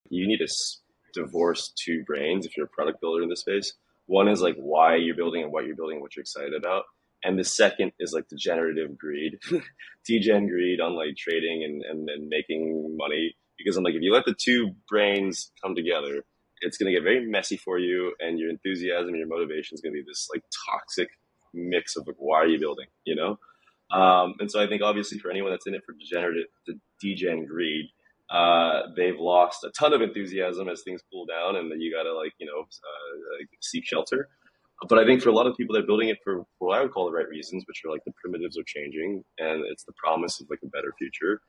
you need to divorce two brains if you're a product builder in this space. One is like why you're building and what you're building, what you're excited about. And the second is like degenerative greed, degen greed on like trading and making money. Because I'm like, if you let the two brains come together, it's going to get very messy for you, and your enthusiasm and your motivation is going to be this like toxic mix of like, why are you building, you know? And so I think obviously for anyone that's in it for degen greed, they've lost a ton of enthusiasm as things cool down, and then you got to seek shelter. But I think for a lot of people, they're building it for what I would call the right reasons, which are like the primitives are changing, and it's the promise of like a better future.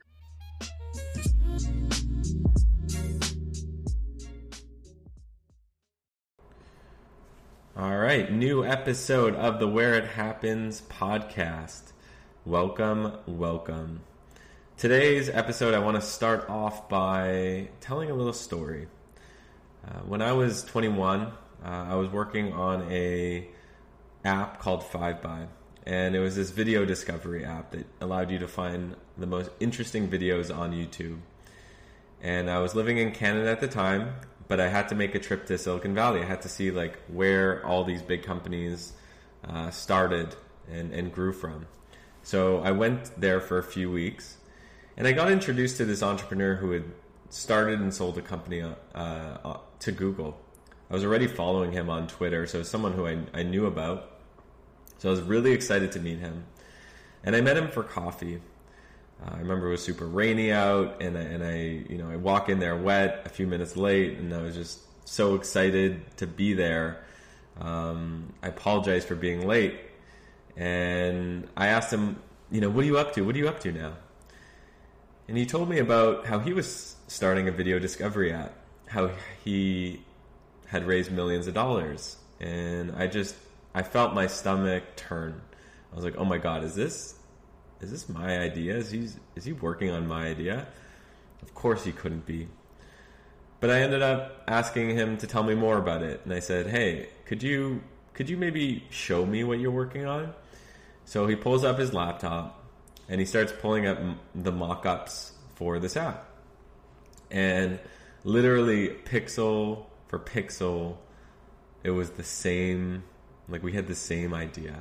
All right, new episode of the Where It Happens podcast. Welcome. Today's episode, I want to start off by telling a little story. When I was 21, I was working on a app called 5by, and it was this video discovery app that allowed you to find the most interesting videos on YouTube. And I was living in Canada at the time, but I had to make a trip to Silicon Valley. I had to see like where all these big companies started and grew from. So I went there for a few weeks, and I got introduced to this entrepreneur who had started and sold a company to Google. I was already following him on Twitter, so someone who I knew about. So I was really excited to meet him. And I met him for coffee. I remember it was super rainy out, and I walk in there wet, a few minutes late, and I was just so excited to be there. I apologized for being late, and I asked him, what are you up to? What are you up to now? And he told me about how he was starting a video discovery app, how he had raised millions of dollars, and I felt my stomach turn. I was like, oh my God, is this my idea? Is he working on my idea? Of course he couldn't be. But I ended up asking him to tell me more about it. And I said, hey, could you maybe show me what you're working on? So he pulls up his laptop and he starts pulling up the mock-ups for this app. And literally pixel for pixel, it was the same, like we had the same idea.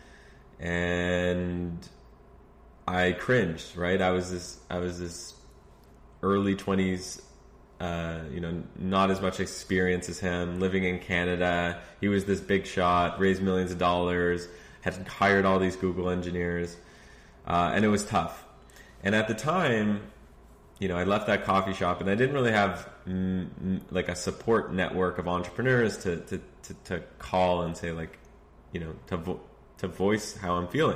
And I cringed, right? I was this early 20s, not as much experience as him, living in Canada. He was this big shot, raised millions of dollars, had hired all these Google engineers, and it was tough. And at the time, I left that coffee shop, and I didn't really have like a support network of entrepreneurs to call and say to voice how I'm feeling.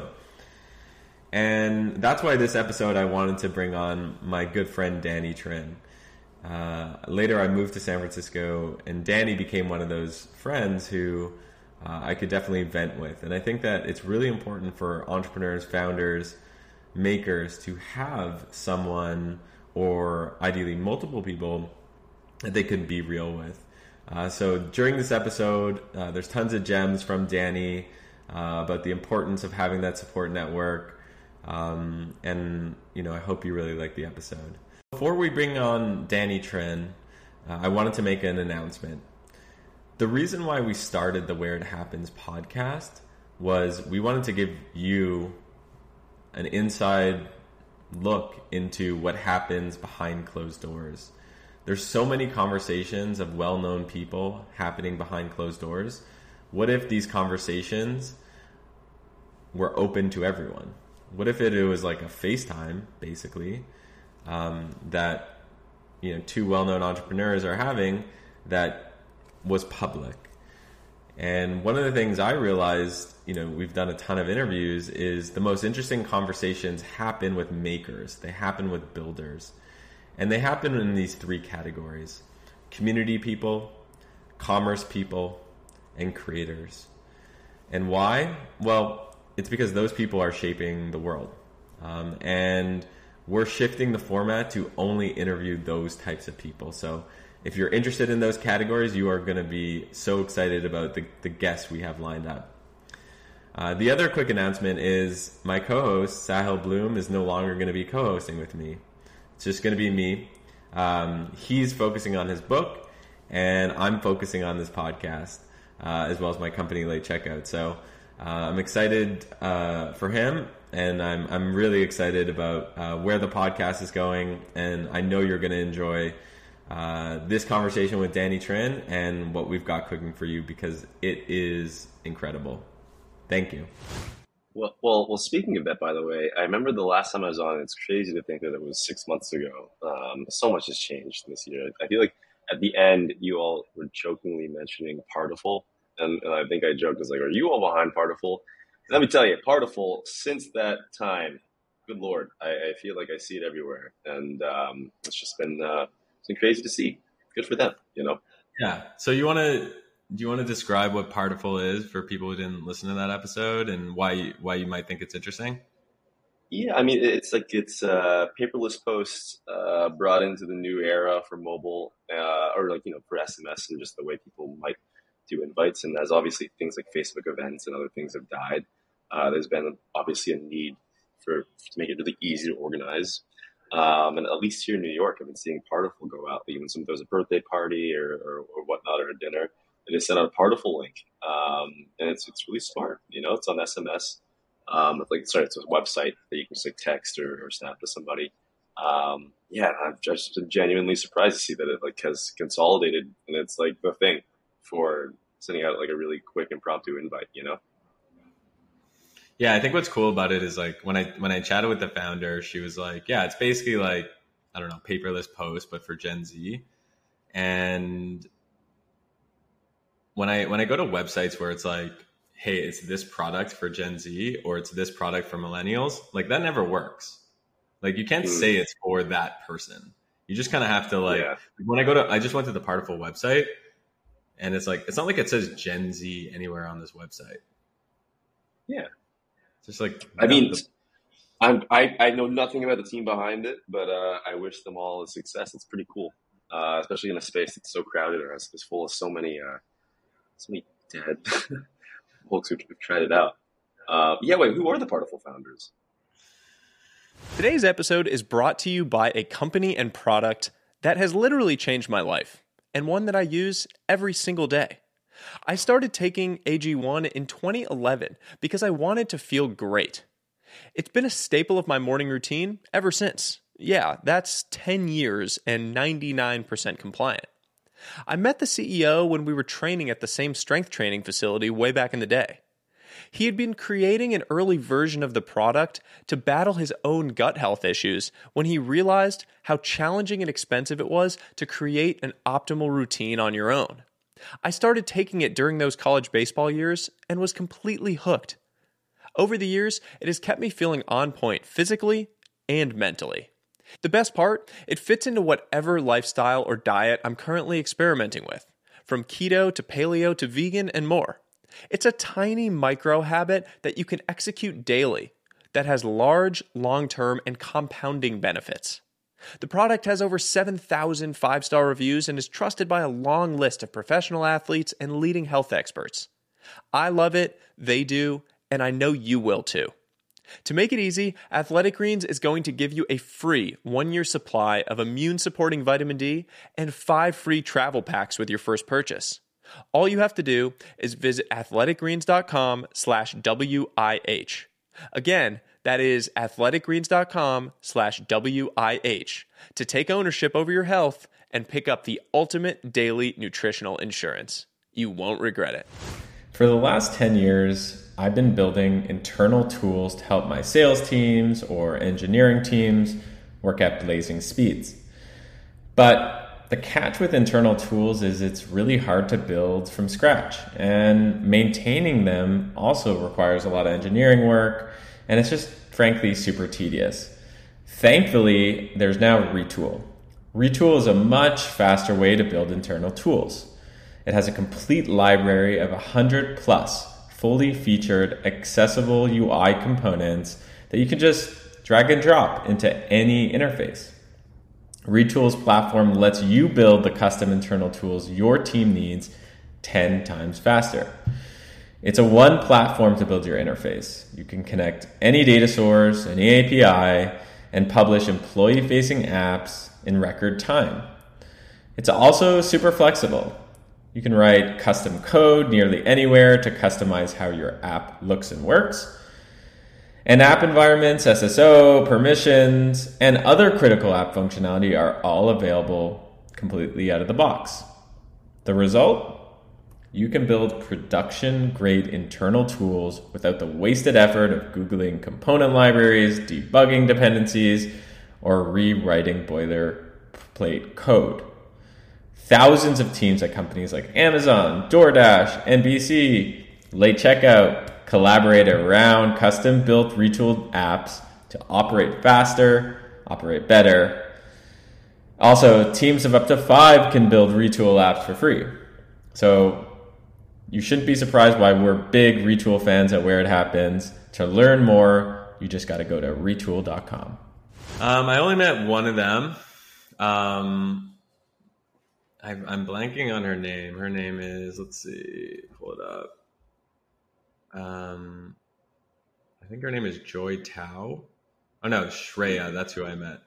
And that's why this episode I wanted to bring on my good friend Danny Trin. Later I moved to San Francisco, and Danny became one of those friends who I could definitely vent with. And I think that it's really important for entrepreneurs, founders, makers to have someone, or ideally multiple people, that they can be real with. So during this episode, there's tons of gems from Danny about the importance of having that support network. And I hope you really like the episode. Before we bring on Danny Trin, I wanted to make an announcement. The reason why we started the Where It Happens podcast was we wanted to give you an inside look into what happens behind closed doors. There's so many conversations of well-known people happening behind closed doors. What if these conversations were open to everyone? What if it was like a FaceTime, basically, that two well-known entrepreneurs are having that was public? And one of the things I realized, we've done a ton of interviews, is the most interesting conversations happen with makers. They happen with builders. And they happen in these three categories: community people, commerce people, and creators. And why? Well, it's because those people are shaping the world. And we're shifting the format to only interview those types of people. So if you're interested in those categories, you are going to be so excited about the guests we have lined up. The other quick announcement is my co-host, Sahil Bloom, is no longer going to be co-hosting with me. It's just going to be me. He's focusing on his book, and I'm focusing on this podcast, as well as my company, Late Checkout. So I'm excited for him, and I'm really excited about where the podcast is going, and I know you're going to enjoy this conversation with Danny Trin and what we've got cooking for you, because it is incredible. Thank you. Well. Speaking of that, by the way, I remember the last time I was on. It's crazy to think that it was 6 months ago. So much has changed this year. I feel like at the end, you all were jokingly mentioning Partiful, and I think I joked, was like, "Are you all behind Partiful?" Let me tell you, Partiful. Since that time, good Lord, I feel like I see it everywhere, and it's just been it's been crazy to see. Good for them, you know. Yeah. So do you want to describe what Partiful is for people who didn't listen to that episode, and why you might think it's interesting? Yeah, I mean, it's paperless posts brought into the new era for mobile, or like, for SMS and just the way people might do invites. And as obviously things like Facebook events and other things have died, there's been obviously a need to make it really easy to organize. And at least here in New York, I've been seeing Partiful go out. Even if there's a birthday party or whatnot, or a dinner, they just send out a Partiful link, and it's really smart. It's on SMS. It's a website that you can just text or snap to somebody. Yeah, I've just been genuinely surprised to see that it has consolidated, and it's like the thing for sending out like a really quick impromptu invite. Yeah, I think what's cool about it is when I chatted with the founder, she was like, yeah, it's basically like, I don't know, paperless post, but for Gen Z. And when I go to websites where it's like, hey, it's this product for Gen Z or it's this product for millennials, that never works. You can't say it's for that person. You just kind of have to when I just went to the Partiful website, and it's not like it says Gen Z anywhere on this website. Yeah. Just I know nothing about the team behind it, but I wish them all a success. It's pretty cool, especially in a space that's so crowded or is full of so many dead folks who've tried it out. Who are the Partiful founders? Today's episode is brought to you by a company and product that has literally changed my life, and one that I use every single day. I started taking AG1 in 2011 because I wanted to feel great. It's been a staple of my morning routine ever since. Yeah, that's 10 years and 99% compliant. I met the CEO when we were training at the same strength training facility way back in the day. He had been creating an early version of the product to battle his own gut health issues when he realized how challenging and expensive it was to create an optimal routine on your own. I started taking it during those college baseball years and was completely hooked. Over the years, it has kept me feeling on point physically and mentally. The best part, it fits into whatever lifestyle or diet I'm currently experimenting with, from keto to paleo to vegan and more. It's a tiny micro habit that you can execute daily that has large, long-term, and compounding benefits. The product has over 7,000 five-star reviews and is trusted by a long list of professional athletes and leading health experts. I love it, they do, and I know you will too. To make it easy, Athletic Greens is going to give you a free 1-year supply of immune-supporting vitamin D and 5 free travel packs with your first purchase. All you have to do is visit athleticgreens.com/WIH. Again, that is athleticgreens.com/WIH to take ownership over your health and pick up the ultimate daily nutritional insurance. You won't regret it. For the last 10 years, I've been building internal tools to help my sales teams or engineering teams work at blazing speeds. But the catch with internal tools is it's really hard to build from scratch, and maintaining them also requires a lot of engineering work, and it's just frankly super tedious. Thankfully, there's now Retool. Retool is a much faster way to build internal tools. It has a complete library of 100 plus fully featured accessible UI components that you can just drag and drop into any interface. Retool's platform lets you build the custom internal tools your team needs 10 times faster. It's a one platform to build your interface. You can connect any data source, any API, and publish employee-facing apps in record time. It's also super flexible. You can write custom code nearly anywhere to customize how your app looks and works. And app environments, SSO, permissions, and other critical app functionality are all available completely out of the box. The result? You can build production-grade internal tools without the wasted effort of Googling component libraries, debugging dependencies, or rewriting boilerplate code. Thousands of teams at companies like Amazon, DoorDash, NBC, Late Checkout collaborate around custom-built retooled apps to operate faster, operate better. Also, teams of up to 5 can build retool apps for free. So you shouldn't be surprised why we're big Retool fans at Where It Happens. To learn more, you just got to go to retool.com. I only met one of them. I'm blanking on her name. Her name is, let's see, pull it up. I think her name is Joy Tao. Oh no, Shreya. That's who I met.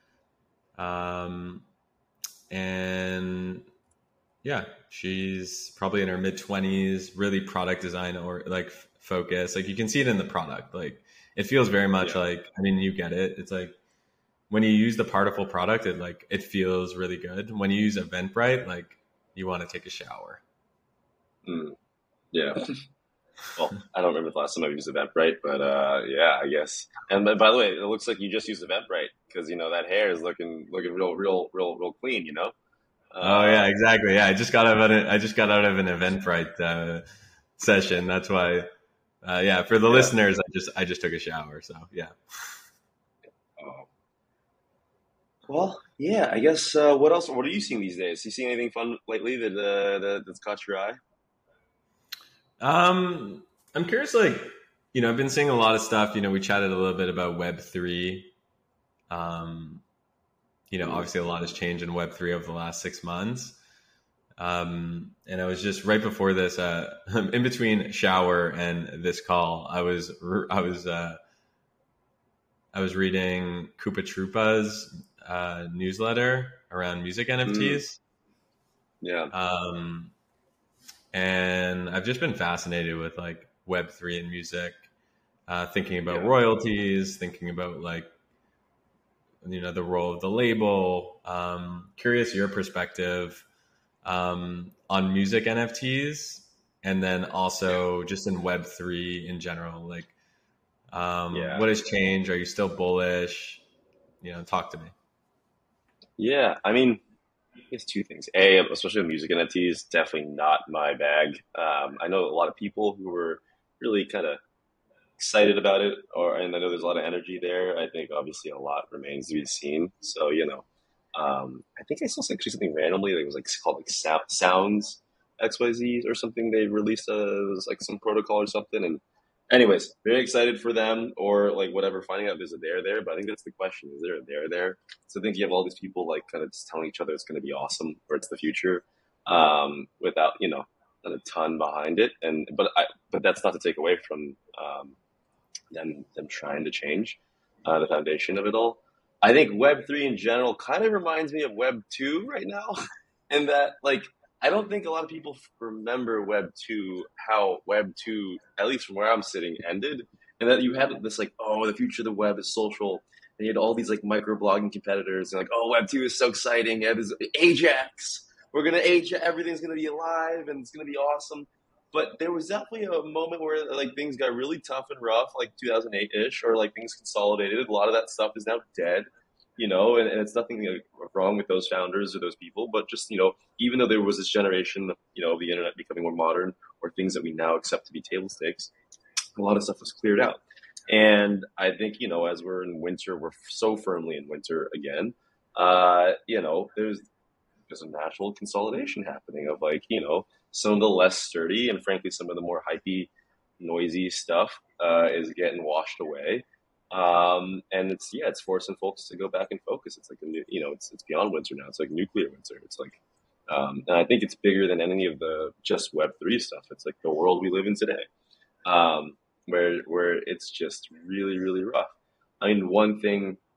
And yeah, she's probably in her mid-20s, really product design or like focus. Like you can see it in the product. Like it feels very much like, I mean, you get it. It's like when you use the Particle product, it feels really good. When you use Eventbrite, like you want to take a shower. Yeah. Well, I don't remember the last time I used Eventbrite, but yeah, I guess. And by the way, it looks like you just used Eventbrite because that hair is looking real clean. Oh yeah, exactly. Yeah, I just got out of an Eventbrite session. That's why. Yeah, for the listeners, I just took a shower. So yeah. Well, yeah, I guess. What else? What are you seeing these days? You seeing anything fun lately that's caught your eye? I'm curious. Like, I've been seeing a lot of stuff. We chatted a little bit about Web3. Obviously a lot has changed in Web3 over the last 6 months. And I was just right before this, in between shower and this call, I was reading Koopa Troopa's newsletter around music NFTs. Yeah. And I've just been fascinated with like Web3 and music, thinking about royalties, thinking about like, the role of the label. Curious your perspective on music NFTs, and then also just in Web3 in general. Like, what has changed? Are you still bullish? Talk to me. Yeah, I mean, I guess two things. A, especially music NFTs, definitely not my bag. I know a lot of people who were really kind of excited about it, and I know there's a lot of energy there. I think obviously a lot remains to be seen. So I think I saw actually something randomly that was like called like Sounds XYZ or something. They released it was like some protocol or something. And anyways, very excited for them or like whatever. Finding out there's a there, but I think that's the question: is there a there? So I think you have all these people like kind of just telling each other it's going to be awesome or it's the future, without not a ton behind it. But that's not to take away from them trying to change the foundation of it all. I think Web3 in general kind of reminds me of Web2 right now, and that like I don't think a lot of people remember Web2, how Web2, at least from where I'm sitting, ended, and that you had this like, oh, the future of the web is social, and you had all these like microblogging competitors, and like, oh, Web2 is so exciting, yeah, there's Ajax, we're gonna Ajax, everything's gonna be alive, and it's gonna be awesome. But there was definitely a moment where like things got really tough and rough, like 2008-ish, or like things consolidated. A lot of that stuff is now dead, and it's nothing wrong with those founders or those people, but just, even though there was this generation, of the internet becoming more modern or things that we now accept to be table stakes, a lot of stuff was cleared out. And I think, as we're in winter, we're so firmly in winter again, there's a natural consolidation happening of like, some of the less sturdy and frankly some of the more hypey, noisy stuff is getting washed away. And it's forcing folks to go back and focus. It's like it's beyond winter now. It's like nuclear winter. It's like, and I think it's bigger than any of the just Web3 stuff. It's like the world we live in today, where it's just really, really rough. I mean, one thing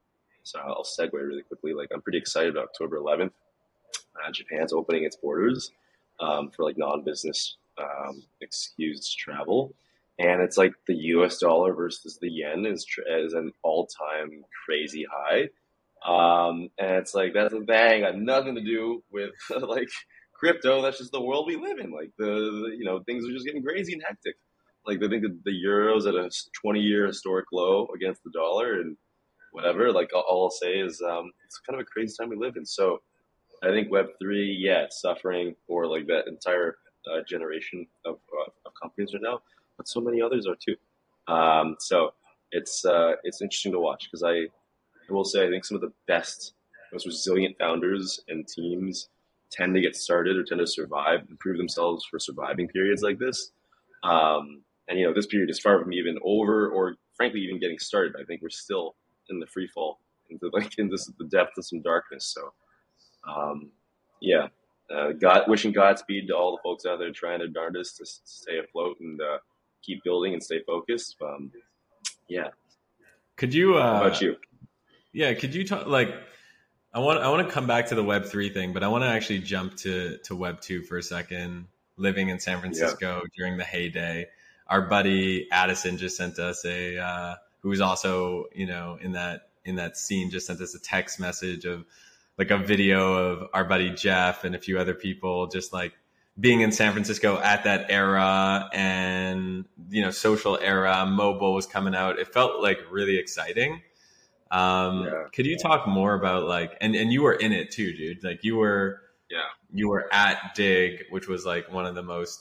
So I'll segue really quickly. Like I'm pretty excited about October 11th. Japan's opening its borders for like non-business excused travel, and it's like the U.S. dollar versus the yen is an all-time crazy high. And it's like that's a bang, got nothing to do with like crypto. That's just the world we live in. Like things are just getting crazy and hectic. Like I think the euro's at a 20-year historic low against the dollar and whatever. Like all I'll say is it's kind of a crazy time we live in. So I think Web3, yeah, it's suffering for like that entire generation of companies right now, but so many others are too. So it's interesting to watch because I will say I think some of the best, most resilient founders and teams tend to get started or tend to survive and prove themselves for surviving periods like this. And this period is far from even over or frankly even getting started. I think we're still in the free fall into the depth of some darkness. So yeah, wishing Godspeed to all the folks out there trying their darndest to stay afloat and keep building and stay focused. Yeah. Could you? How about you? Yeah, could you talk like? I want to come back to the Web3 thing, but I want to actually jump to Web2 for a second. Living in San Francisco during the heyday, our buddy Addison just sent us who was also in that scene, just sent us a text message of like a video of our buddy Jeff and a few other people just like being in San Francisco at that era, and social era, mobile was coming out. It felt like really exciting. Could you talk more about like, and you were in it too, dude. Like you were at Dig, which was like one of the most,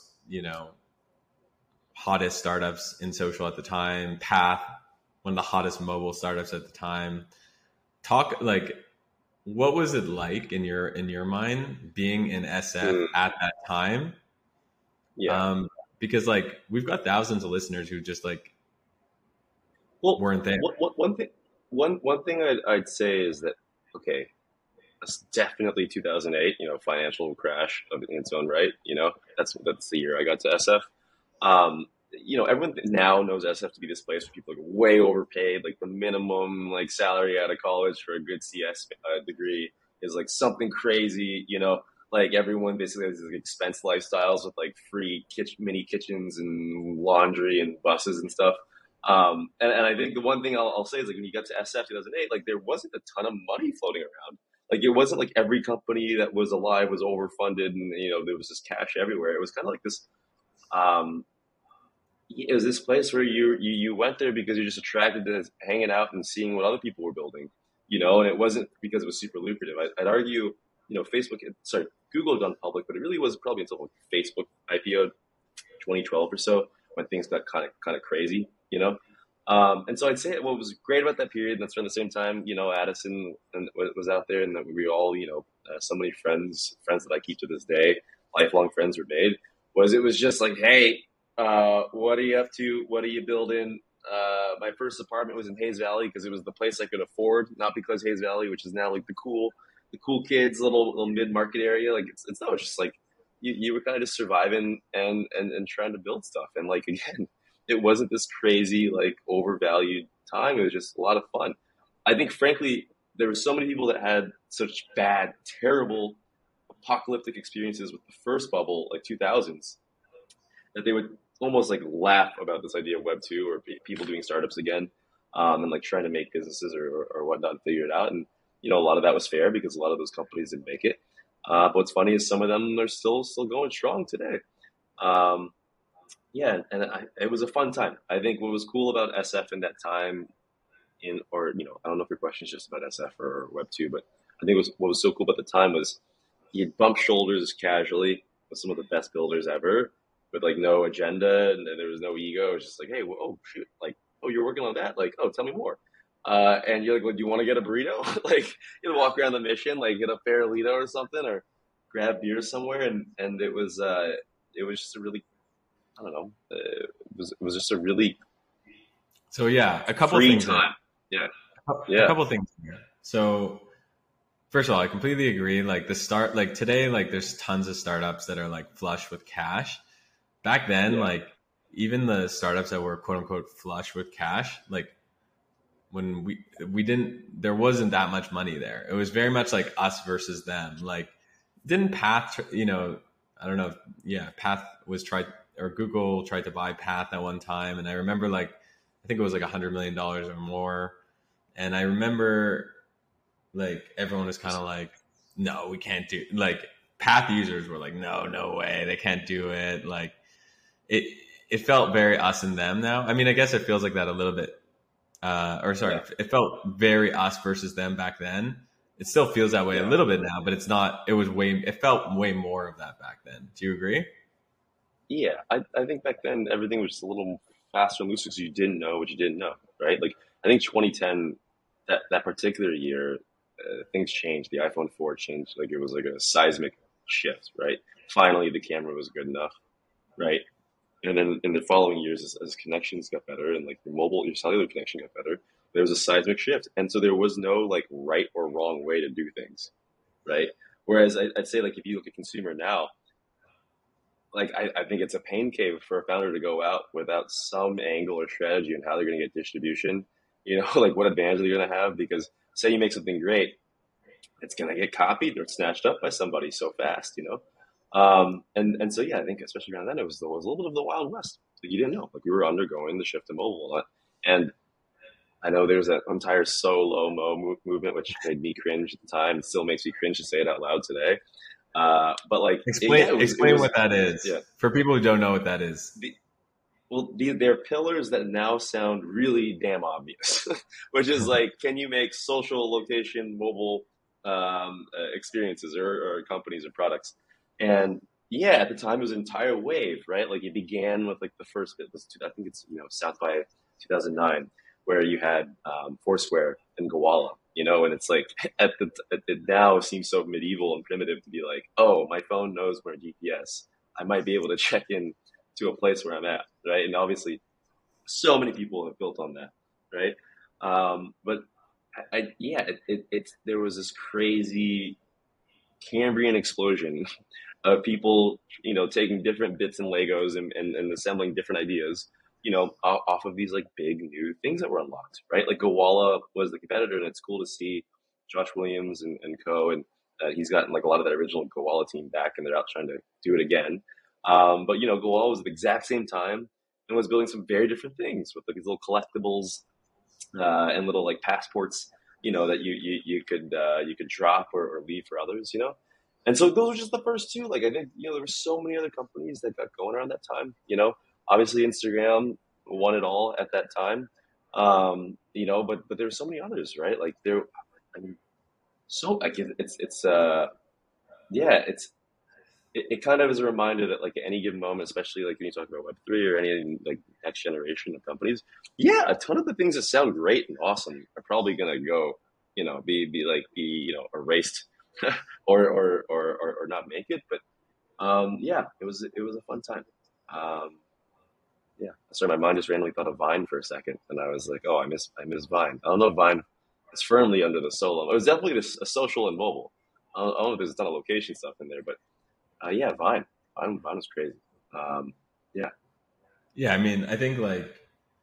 hottest startups in social at the time. Path, one of the hottest mobile startups at the time. Talk like, what was it like in your mind being in SF at that time? Yeah. Because like we've got thousands of listeners who just like weren't there. One thing I'd say is that, okay, it's definitely 2008, financial crash in its own right. That's the year I got to SF. Everyone now knows SF to be this place where people are way overpaid. Like the minimum like salary out of college for a good CS degree is like something crazy. Like everyone basically has these expense lifestyles with like free mini kitchens and laundry and buses and stuff. And I think the one thing I'll say is like when you got to SF 2008, like there wasn't a ton of money floating around. Like it wasn't like every company that was alive was overfunded and there was just cash everywhere. It was kind of like this. It was this place where you went there because you're just attracted to hanging out and seeing what other people were building, and it wasn't because it was super lucrative. I'd argue, Google had gone public, but it really was probably until Facebook IPO 2012 or so when things got kind of crazy, and so I'd say what was great about that period, and that's around the same time, Addison was out there, and that we all, so many friends that I keep to this day, lifelong friends were made, it was just like, hey, what are you up to? What are you building? My first apartment was in Hayes Valley because it was the place I could afford, not because Hayes Valley, which is now like the cool kids, little mid-market area. Like it's just like you were kind of just surviving and trying to build stuff. And like, again, it wasn't this crazy, like overvalued time. It was just a lot of fun. I think frankly, there were so many people that had such bad, terrible, apocalyptic experiences with the first bubble, like 2000s, that they would almost like laugh about this idea of Web 2 or people doing startups again, and like trying to make businesses or whatnot and figure it out. And, a lot of that was fair because a lot of those companies didn't make it. But what's funny is some of them are still going strong today. It was a fun time. I think what was cool about SF in that time I don't know if your question is just about SF or Web 2, but I think what was so cool about the time was you'd bump shoulders casually with some of the best builders ever, with like no agenda and there was no ego. It was just like, hey, well, oh shoot, like, oh, you're working on that? Like, oh, tell me more. And you're like, well, do you want to get a burrito? Like, walk around the mission, like get a Farolito or something, or grab beer somewhere. And it was just a really, I don't know, it was just a really a couple free of things. Time. A couple of things here. So first of all, I completely agree. Like today, like there's tons of startups that are like flush with cash. Back then, like even the startups that were quote unquote flush with cash, like we didn't, there wasn't that much money there. It was very much like us versus them. Like, didn't Path, I don't know if, yeah, Path was tried, or Google tried to buy Path at one time. And I remember like, I think it was like $100 million or more. And I remember like everyone was kind of like, no, we can't do, like Path users were like, no way, they can't do it. Like it felt very us and them now. I mean, I guess it feels like that a little bit. It felt very us versus them back then. It still feels that way a little bit now, but it's not, it felt way more of that back then. Do you agree? Yeah, I think back then everything was just a little faster and looser because you didn't know what you didn't know, right? Like I think 2010, that particular year, things changed. The iPhone 4 changed. Like it was like a seismic shift, right? Finally, the camera was good enough, right? And then in the following years, as connections got better and like your cellular connection got better, there was a seismic shift. And so there was no like right or wrong way to do things, right? Whereas I'd say like if you look at consumer now, like I think it's a pain cave for a founder to go out without some angle or strategy on how they're going to get distribution, like what advantage they're going to have. Because say you make something great, it's going to get copied or snatched up by somebody so fast. And so, yeah, I think especially around then, it was a little bit of the Wild West. Like you didn't know, like we were undergoing the shift to mobile a lot. And I know there's that entire SoLo-Mo movement, which made me cringe at the time. It still makes me cringe to say it out loud today. But like, explain what that is. Yeah. For people who don't know what that is. They're pillars that now sound really damn obvious, which is like, can you make social location mobile experiences or companies or products? And yeah, at the time it was an entire wave, right? Like it began with like the first bit was, I think it's, South by 2009, where you had Foursquare and Gowalla, and it's like it now seems so medieval and primitive to be like, oh, my phone knows where GPS. I might be able to check in to a place where I'm at, right? And obviously, so many people have built on that, right? But there was this crazy Cambrian explosion of people, taking different bits and Legos and assembling different ideas, off of these like big new things that were unlocked, right? Like Gowalla was the competitor, and it's cool to see Josh Williams and co. And he's gotten like a lot of that original Gowalla team back, and they're out trying to do it again. But Gowalla was at the exact same time and was building some very different things with like these little collectibles and little like passports, that you could drop or leave for others, And so those were just the first two. Like I think there were so many other companies that got going around that time. Obviously Instagram won it all at that time. But there were so many others, right? Like it kind of is a reminder that like at any given moment, especially like when you talk about Web3 or any like next generation of companies, a ton of the things that sound great and awesome are probably gonna go, be erased or not make it. But it was a fun time. Sorry, my mind just randomly thought of Vine for a second, and I was like, oh, I miss Vine. I don't know if Vine is firmly under the solo. It was definitely a social and mobile. I don't know if there's a ton of location stuff in there, but Vine was crazy. I mean, I think like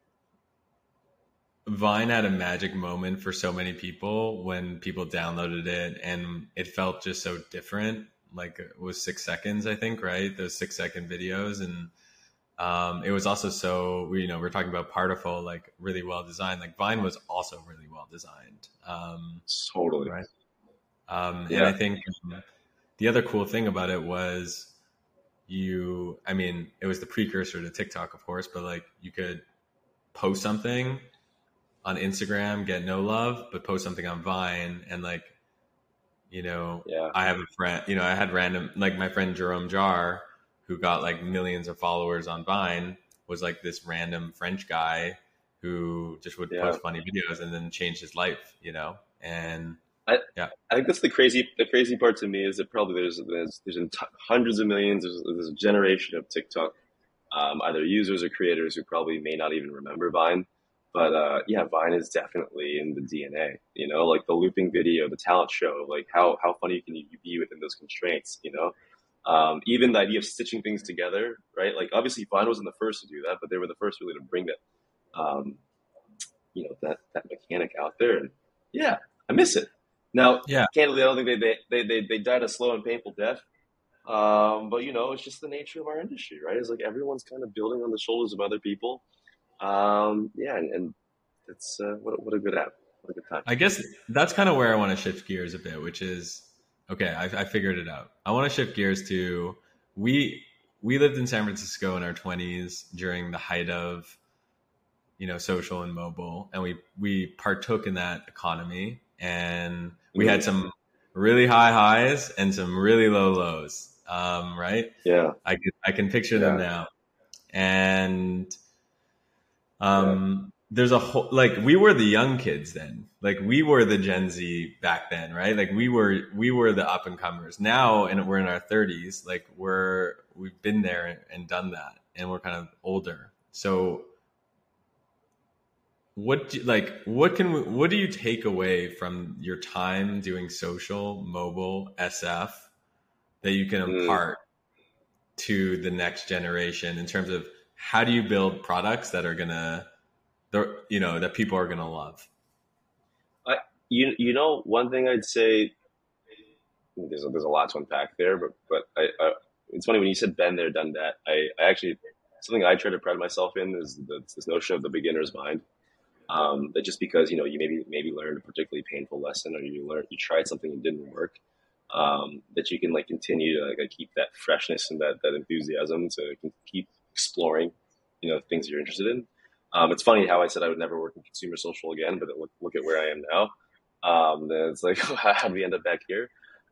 Vine had a magic moment for so many people when people downloaded it, and it felt just so different. Like it was 6 seconds, I think, right? Those 6-second videos. And it was also so, we're talking about Partiful, like really well designed. Like Vine was also really well designed. Totally. Right. And I think the other cool thing about it was it was the precursor to TikTok, of course, but like you could post something on Instagram, get no love, but post something on Vine and like, I have a friend, I had random, like my friend Jerome Jar, who got like millions of followers on Vine, was like this random French guy who just would post funny videos and then change his life, and I think that's the crazy part to me is that probably there's hundreds of millions, there's a generation of TikTok, either users or creators who probably may not even remember Vine. But Vine is definitely in the DNA, like the looping video, the talent show, like how funny can you be within those constraints, even the idea of stitching things together, right? Like obviously Vine wasn't the first to do that, but they were the first really to bring that. that mechanic out there. And yeah, I miss it. Now, Yeah. candidly, I don't think they died a slow and painful death. But it's just the nature of our industry, right? It's like everyone's kind of building on the shoulders of other people. Yeah, and it's what a good app, what a good time. I guess that's kind of where I want to shift gears a bit, which is, okay, I figured it out. I want to shift gears to, we lived in San Francisco in our 20s during the height of, social and mobile, and we partook in that economy, and we had some really high highs and some really low lows. Right? Yeah. I can picture them now. And there's a whole, like, we were the young kids then, like we were the Gen Z back then, right? Like we were the up and comers now, and we're in our 30s. Like we've been there and done that, and we're kind of older. So what do you take away from your time doing social, mobile, SF that you can impart to the next generation in terms of how do you build products that are gonna, that people are gonna love? One thing I'd say, there's a lot to unpack there, but it's funny when you said been there, done that. I actually, something I try to pride myself in is this notion of the beginner's mind. That just because you maybe learned a particularly painful lesson, or you tried something and didn't work, that you can like continue to like keep that freshness and that enthusiasm to keep exploring, things you're interested in. It's funny how I said I would never work in consumer social again, but look at where I am now. Then it's like, how did we end up back here?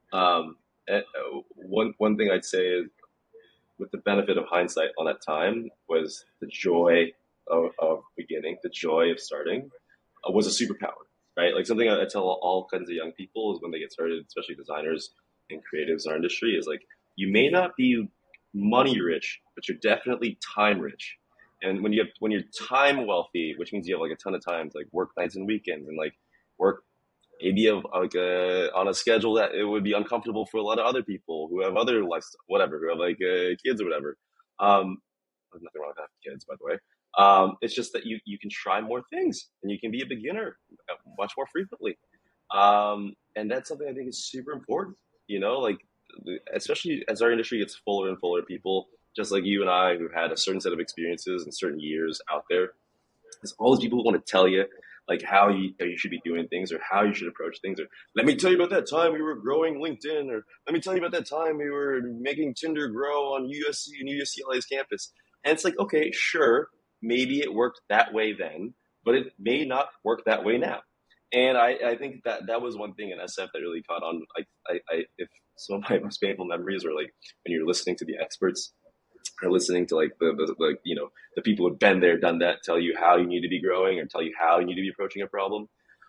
One thing I'd say is, with the benefit of hindsight on that time, was the joy of beginning, the joy of starting, was a superpower, right? Like something I tell all kinds of young people is when they get started, especially designers and creatives in our industry, is like, you may not be money rich, but you're definitely time rich. And when you're time wealthy, which means you have like a ton of time to like work nights and weekends and like work maybe on a schedule that it would be uncomfortable for a lot of other people who have other lives, whatever, who have like kids or whatever. There's nothing wrong with having kids, by the way. It's just that you can try more things and you can be a beginner much more frequently. And that's something I think is super important, like, especially as our industry gets fuller and fuller of people, just like you and I, who had a certain set of experiences and certain years out there. There's all these people who want to tell you like how you should be doing things, or how you should approach things, or let me tell you about that time we were growing LinkedIn, or let me tell you about that time we were making Tinder grow on USC and UCLA's campus. And it's like, okay, sure, maybe it worked that way then, but it may not work that way now. And I think that was one thing in SF that really caught on. If some of my most painful memories were like when you're listening to the experts, or listening to like the people who've been there, done that, tell you how you need to be growing, or tell you how you need to be approaching a problem.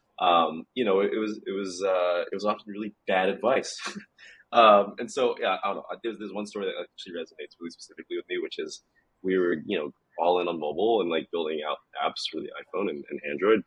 It was often really bad advice. And so, yeah, I don't know. There's one story that actually resonates really specifically with me, which is we were, all in on mobile and like building out apps for the iPhone and Android.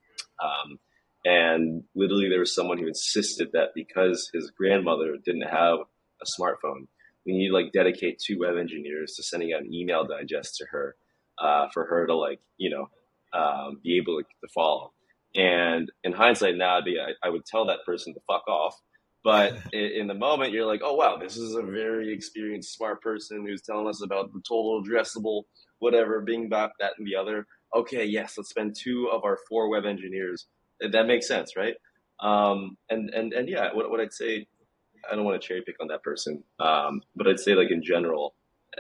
And literally there was someone who insisted that because his grandmother didn't have a smartphone, we need to like dedicate 2 web engineers to sending out an email digest to her, for her to like, be able to follow. And in hindsight now, I would tell that person to fuck off. But in the moment, you're like, oh, wow, this is a very experienced, smart person who's telling us about the total addressable, whatever, Bing, bop, that, and the other. Okay, yes, let's spend 2 of our 4 web engineers. That makes sense, right? And yeah, what I'd say, I don't want to cherry pick on that person, but I'd say like in general,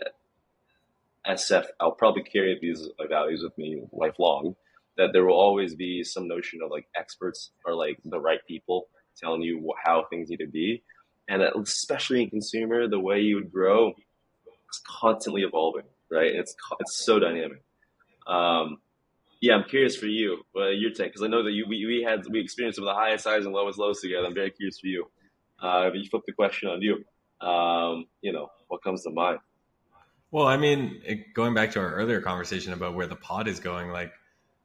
SF, I'll probably carry these values with me lifelong, that there will always be some notion of like experts or like the right people telling you how things need to be. And especially in consumer, the way you would grow is constantly evolving, right? It's so dynamic. Yeah, I'm curious for you, your take, because I know that we experienced some of the highest highs and lowest lows together. I'm very curious for you. If you flip the question on you, what comes to mind? Well, I mean, going back to our earlier conversation about where the pod is going, like,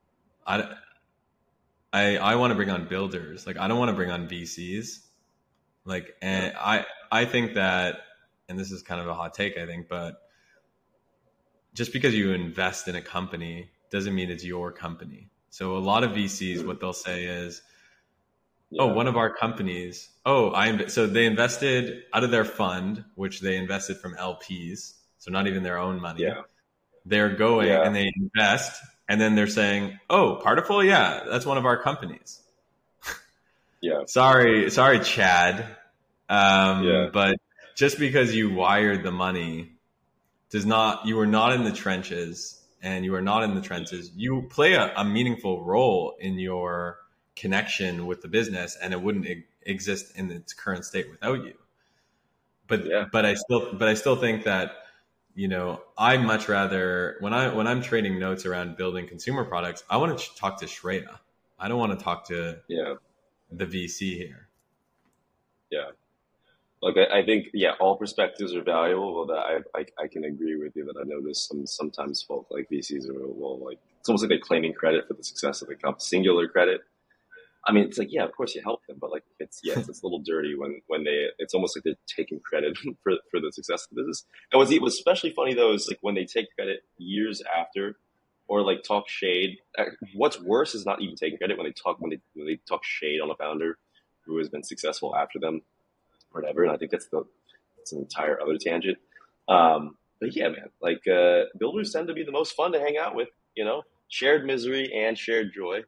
I want to bring on builders. Like, I don't want to bring on VCs. Like, and I think that, and this is kind of a hot take, I think, but just because you invest in a company doesn't mean it's your company. So a lot of VCs, what they'll say is, Yeah. oh, one of our companies, so they invested out of their fund, which they invested from LPs, so not even their own money. Yeah. They're going Yeah. and they invest, and then they're saying, oh, Partiful, yeah, that's one of our companies. Yeah. Sorry, Chad. Yeah. But just because you wired the money you were not in the trenches, and you are not in the trenches. You play a meaningful role in your connection with the business, and it wouldn't exist in its current state without you. But I still think that, I much rather, when I'm trading notes around building consumer products, I want to talk to Shreya. I don't want to talk to the VC here. Yeah. Like I think, all perspectives are valuable, but I can agree with you that I noticed sometimes folk like VCs will like, it's almost like they're claiming credit for the success of the company, singular credit. I mean, it's like, of course you help them, but like it's a little dirty when it's almost like they're taking credit for the success of the business. And what's especially funny though is like when they take credit years after, or like talk shade. What's worse is not even taking credit when they talk shade on a founder who has been successful after them, or whatever. And I think that's an entire other tangent. But yeah, man, like builders tend to be the most fun to hang out with. Shared misery and shared joy.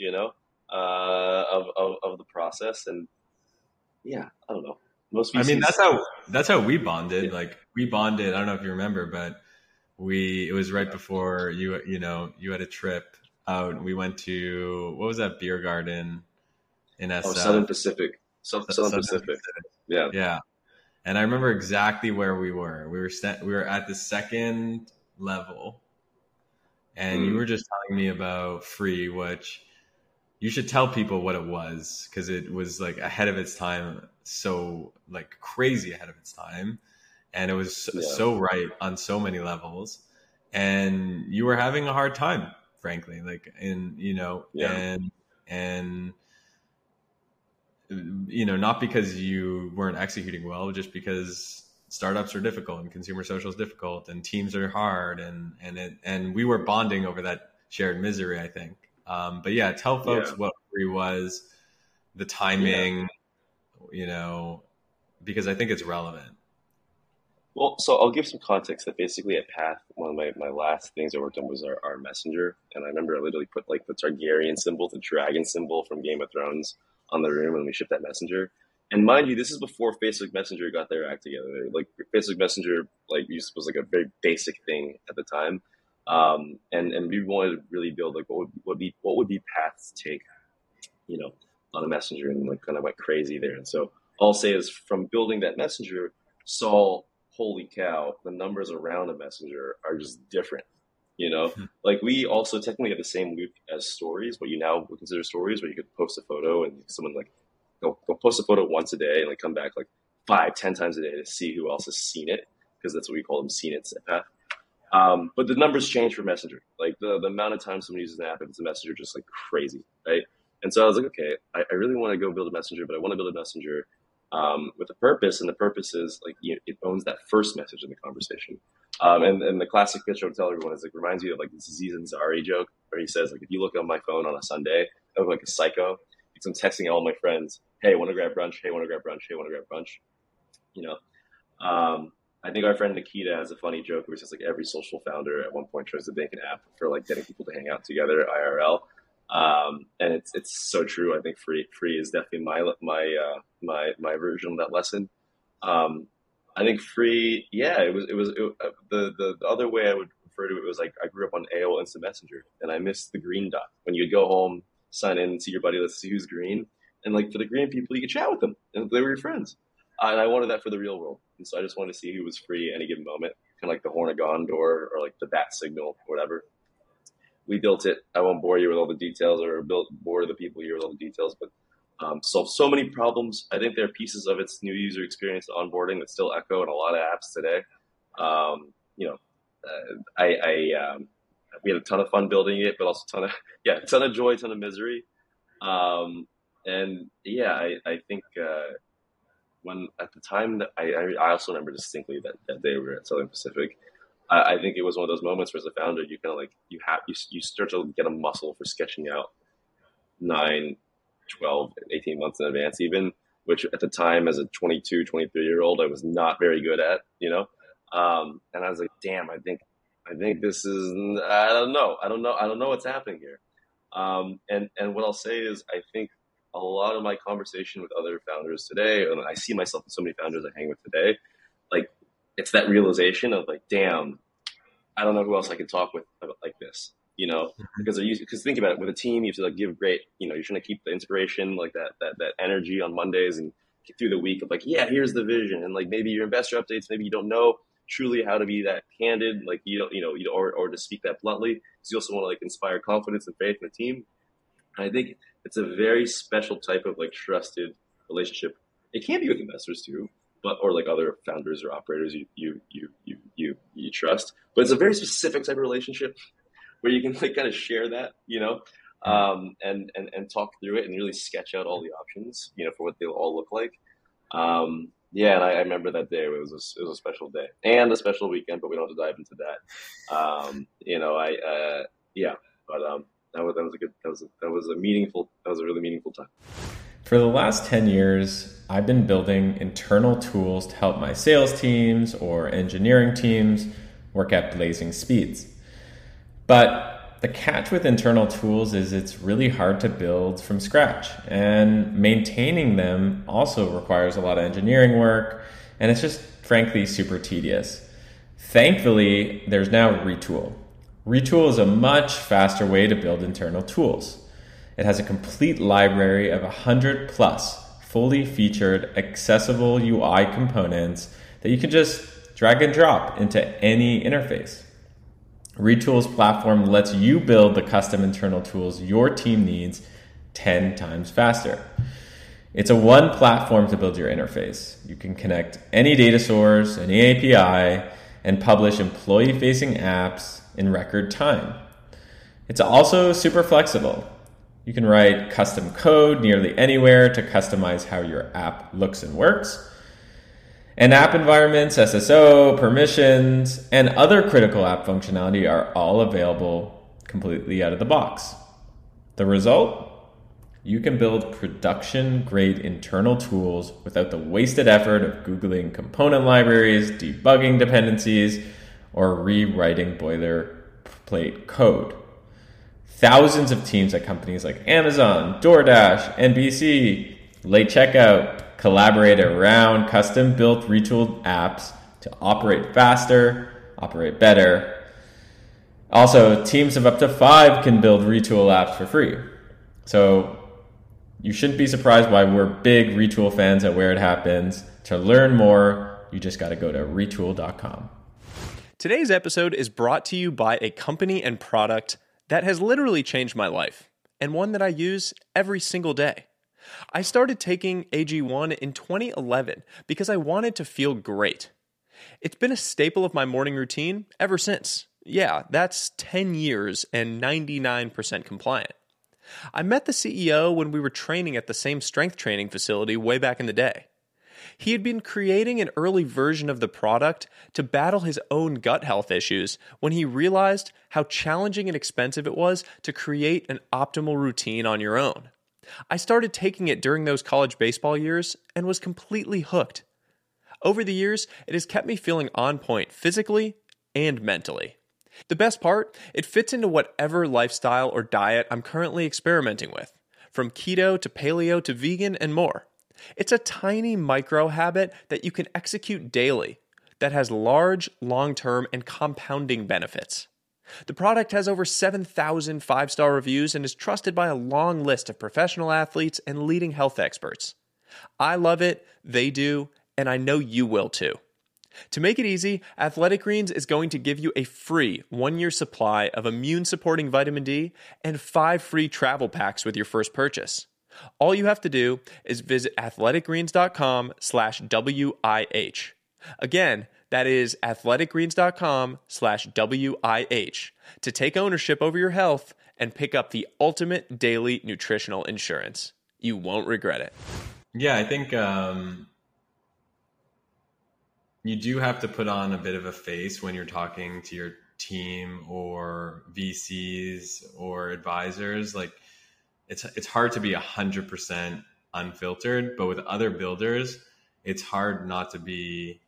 Of the process. And I don't know. Most VCs, I mean, that's how we bonded. Yeah. Like we bonded. I don't know if you remember, but it was right before you had a trip out. We went to, what was that beer garden in SF? Southern Pacific. Southern Pacific. Yeah. Yeah. And I remember exactly where we were. We were at the second level, and you were just telling me about Free, which you should tell people what it was, because it was like ahead of its time, so like crazy ahead of its time, and it was so right on so many levels, and you were having a hard time, frankly, like and not because you weren't executing well, just because startups are difficult and consumer social is difficult and teams are hard, and we were bonding over that shared misery, I think. But tell folks what Free was, the timing, because I think it's relevant. Well, so I'll give some context that basically at Path, one of my last things I worked on was our messenger. And I remember I literally put like the Targaryen symbol, the dragon symbol from Game of Thrones on the room when we shipped that messenger. And mind you, this is before Facebook Messenger got their act together. Like Facebook Messenger, was like a very basic thing at the time. And we wanted to really build like what would be Path's take, on a messenger, and like kind of went crazy there. And so all I'll say is from building that messenger, saw, holy cow, the numbers around a messenger are just different. Like we also technically have the same loop as stories, what you now would consider stories, where you could post a photo and someone like go post a photo once a day and like come back like 5-10 times a day to see who else has seen it, because that's what we call them, seen it at Path. But the numbers change for Messenger. Like the amount of time someone uses an app if it's a Messenger, just like crazy, right? And so I was like, okay, I really want to go build a Messenger, but I want to build a Messenger with a purpose, and the purpose is like it owns that first message in the conversation. And the classic pitch I would tell everyone is like, reminds me of like this Aziz Ansari joke where he says like, if you look on my phone on a Sunday, I look like a psycho because I'm texting all my friends, hey, want to grab brunch? Hey, want to grab brunch? Hey, want to grab brunch? I think our friend Nikita has a funny joke where he says like every social founder at one point tries to make an app for like getting people to hang out together IRL. And it's so true. I think free is definitely my version of that lesson. I think free, the other way I would refer to it was like I grew up on AOL Instant Messenger, and I missed the green dot when you'd go home, sign in, see your buddy, let's see who's green, and like for the green people, you could chat with them, and they were your friends. And I wanted that for the real world, and so I just wanted to see who was free at any given moment, kind of like the Horn of Gondor or like the Bat Signal, or whatever. We built it. I won't bore you with all the details, or bore the people here with all the details, but solved so many problems. I think there are pieces of its new user experience onboarding that still echo in a lot of apps today. We had a ton of fun building it, but also a ton of joy, ton of misery. I think when at the time that I also remember distinctly that they were at Southern Pacific. I think it was one of those moments where as a founder, you kind of like, you start to get a muscle for sketching out 9, 12, 18 months in advance even, which at the time as a 22, 23-year-old, I was not very good at, and I was like, damn, I think this is, I don't know what's happening here. And what I'll say is, I think a lot of my conversation with other founders today, and I see myself in so many founders I hang with today, like it's that realization of like, damn, I don't know who else I can talk with about like this, because think about it, with a team, you have to like give great, you're trying to keep the inspiration, like that energy on Mondays and get through the week of like, yeah, here's the vision. And like, maybe your investor updates, maybe you don't know truly how to be that candid, like, or to speak that bluntly, because you also want to like inspire confidence and faith in the team. And I think it's a very special type of like trusted relationship. It can be with investors too, or like other founders or operators you trust. But it's a very specific type of relationship where you can like kind of share that, and talk through it and really sketch out all the options, for what they'll all look like. And I remember that day. It was a special day and a special weekend, but we don't have to dive into that. That was a really meaningful time. For the last 10 years, I've been building internal tools to help my sales teams or engineering teams work at blazing speeds. But the catch with internal tools is it's really hard to build from scratch, and maintaining them also requires a lot of engineering work, and it's just frankly super tedious. Thankfully, there's now Retool. Retool is a much faster way to build internal tools. It has a complete library of 100 plus fully featured accessible UI components that you can just drag and drop into any interface. Retool's platform lets you build the custom internal tools your team needs 10 times faster. It's a one platform to build your interface. You can connect any data source, any API, and publish employee-facing apps in record time. It's also super flexible. You can write custom code nearly anywhere to customize how your app looks and works. And app environments, SSO, permissions, and other critical app functionality are all available completely out of the box. The result? You can build production-grade internal tools without the wasted effort of Googling component libraries, debugging dependencies, or rewriting boilerplate code. Thousands of teams at companies like Amazon, DoorDash, NBC, Late Checkout collaborate around custom-built retooled apps to operate faster, operate better. Also, teams of up to 5 can build Retool apps for free. So you shouldn't be surprised why we're big Retool fans at Where It Happens. To learn more, you just got to go to retool.com. Today's episode is brought to you by a company and product that has literally changed my life, and one that I use every single day. I started taking AG1 in 2011 because I wanted to feel great. It's been a staple of my morning routine ever since. Yeah, that's 10 years and 99% compliant. I met the CEO when we were training at the same strength training facility way back in the day. He had been creating an early version of the product to battle his own gut health issues when he realized how challenging and expensive it was to create an optimal routine on your own. I started taking it during those college baseball years and was completely hooked. Over the years, it has kept me feeling on point physically and mentally. The best part, it fits into whatever lifestyle or diet I'm currently experimenting with, from keto to paleo to vegan and more. It's a tiny micro habit that you can execute daily that has large, long-term, and compounding benefits. The product has over 7,000 five-star reviews and is trusted by a long list of professional athletes and leading health experts. I love it, they do, and I know you will too. To make it easy, Athletic Greens is going to give you a free 1-year supply of immune-supporting vitamin D and 5 free travel packs with your first purchase. All you have to do is visit athleticgreens.com/WIH. Again, that is athleticgreens.com/WIH to take ownership over your health and pick up the ultimate daily nutritional insurance. You won't regret it. Yeah, I think, you do have to put on a bit of a face when you're talking to your team or VCs or advisors. Like it's hard to be 100% unfiltered, but with other builders, it's hard to be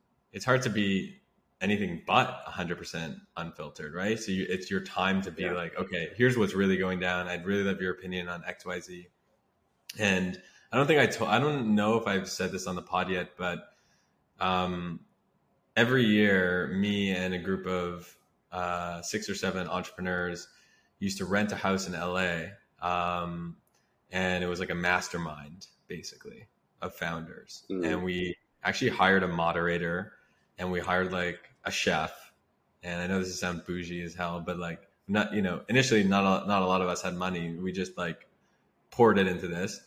anything but 100% unfiltered, right? So it's your time to be like, okay, here's what's really going down. I'd really love your opinion on XYZ. And I don't know if I've said this on the pod yet, but every year, me and a group of 6 or 7 entrepreneurs used to rent a house in LA. And it was like a mastermind, basically, of founders. And we actually hired a moderator, and we hired like a chef. And I know this sounds bougie as hell, but like not, initially not a lot of us had money. We just like poured it into this.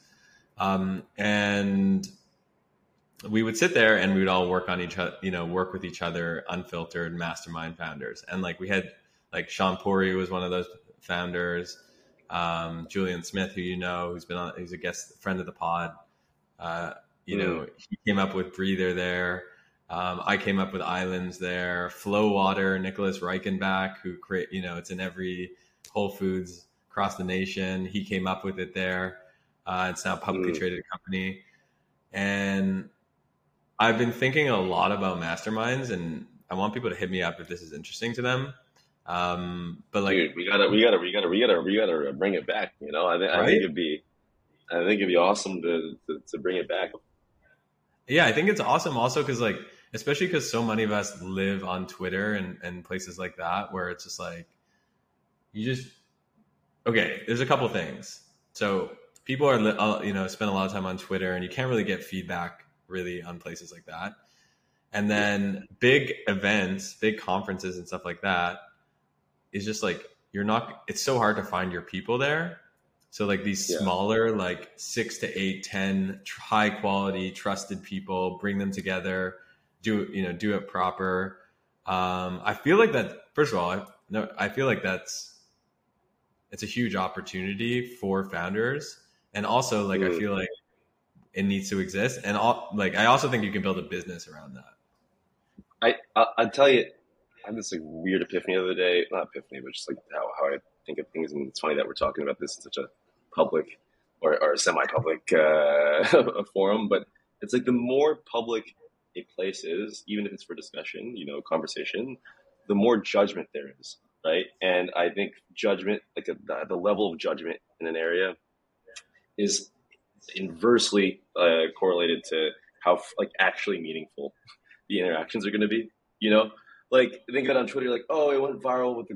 And we would sit there and we would all work on each other, work with each other, unfiltered mastermind founders. And like we had like Sean Puri was one of those founders, Julian Smith, who he's a guest friend of the pod. He came up with Breather there. I came up with Islands there. Flow Water, Nicholas Reichenbach, who it's in every Whole Foods across the nation. He came up with it there. It's now a publicly traded company. And I've been thinking a lot about masterminds, and I want people to hit me up if this is interesting to them. But like, dude, we gotta bring it back. I think it'd be awesome to bring it back. Yeah, I think it's awesome also because like, especially because so many of us live on Twitter and places like that where it's just like, there's a couple things. So people are, spend a lot of time on Twitter, and you can't really get feedback really on places like that. And then big events, big conferences and stuff like that is just like, it's so hard to find your people there. So like these smaller, like 6 to 8, 10 high quality, trusted people, bring them together, do it proper. I feel like that, first of all, I feel like it's a huge opportunity for founders. And also like, I feel like it needs to exist. And I also think you can build a business around that. I'll tell you, I had this like weird epiphany the other day. Not epiphany, but just like how I think of things. And it's funny that we're talking about this in such a public or semi-public forum. But it's like the more public a place is, even if it's for discussion, conversation, the more judgment there is, right? And I think judgment, like the level of judgment in an area, is inversely correlated to how like actually meaningful the interactions are going to be. Like they got on Twitter like, oh, it went viral with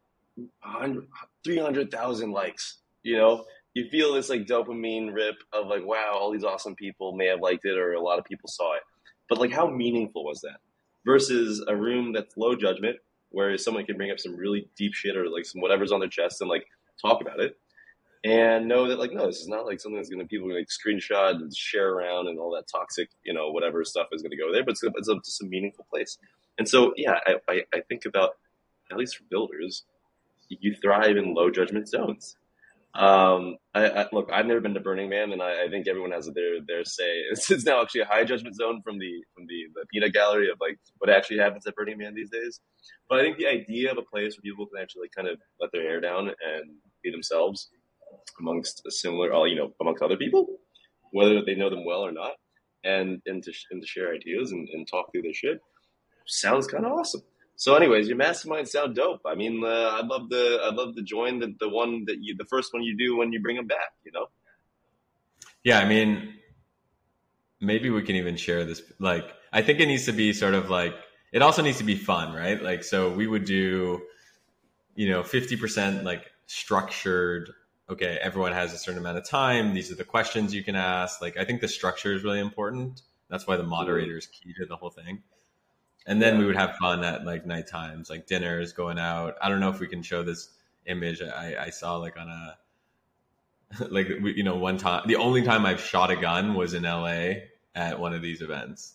300,000 likes. You feel this like dopamine rip of like, wow, all these awesome people may have liked it, or a lot of people saw it. But like, how meaningful was that? Versus a room that's low judgment, where someone can bring up some really deep shit or like some whatever's on their chest and like talk about it, and know that like, no, this is not like something that's going to people like screenshot and share around and all that toxic, whatever stuff is going to go there. But it's just a meaningful place. And so, yeah, I think about, at least for builders, you thrive in low judgment zones. Look, I've never been to Burning Man, and I think everyone has their say. It's now actually a high judgment zone from the peanut gallery of like what actually happens at Burning Man these days. But I think the idea of a place where people can actually kind of let their hair down and be themselves amongst amongst other people, whether they know them well or not, and to share ideas and talk through their shit, sounds kind of awesome. So anyways, your masterminds sound dope. I mean, I'd love to join the one the first one you do when you bring them back, Yeah. I mean, maybe we can even share this. Like, I think it needs to be sort of like, it also needs to be fun, right? Like, so we would do, 50% like structured. Okay, everyone has a certain amount of time. These are the questions you can ask. Like, I think the structure is really important. That's why the moderator is key to the whole thing. And then we would have fun at like night times, like dinners, going out. I don't know if we can show this image. I saw like on a, like, one time, the only time I've shot a gun was in LA at one of these events.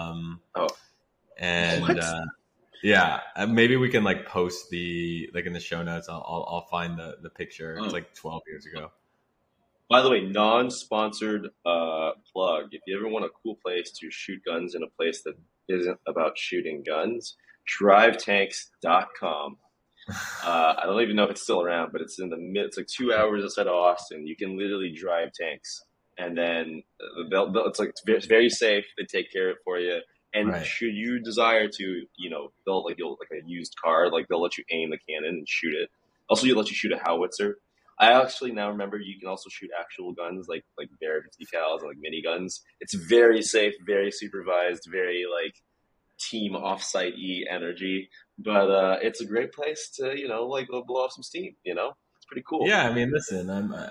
Yeah, maybe we can like post like in the show notes. I'll find the picture. It's like 12 years ago. By the way, non-sponsored plug. If you ever want a cool place to shoot guns in a place that isn't about shooting guns. DriveTanks.com. I don't even know if it's still around, but it's in the mid. It's like 2 hours outside of Austin. You can literally drive tanks, and then it's like it's very safe. They take care of it for you. And Right. should you desire to, they'll like a used car, like they'll let you aim the cannon and shoot it. Also, they'll let you shoot a howitzer. I actually now remember you can also shoot actual guns like Bear 50 cals and like mini guns. It's very safe, very supervised, very like team offsite energy. But it's a great place to like go blow off some steam. It's pretty cool. Yeah, I mean, listen,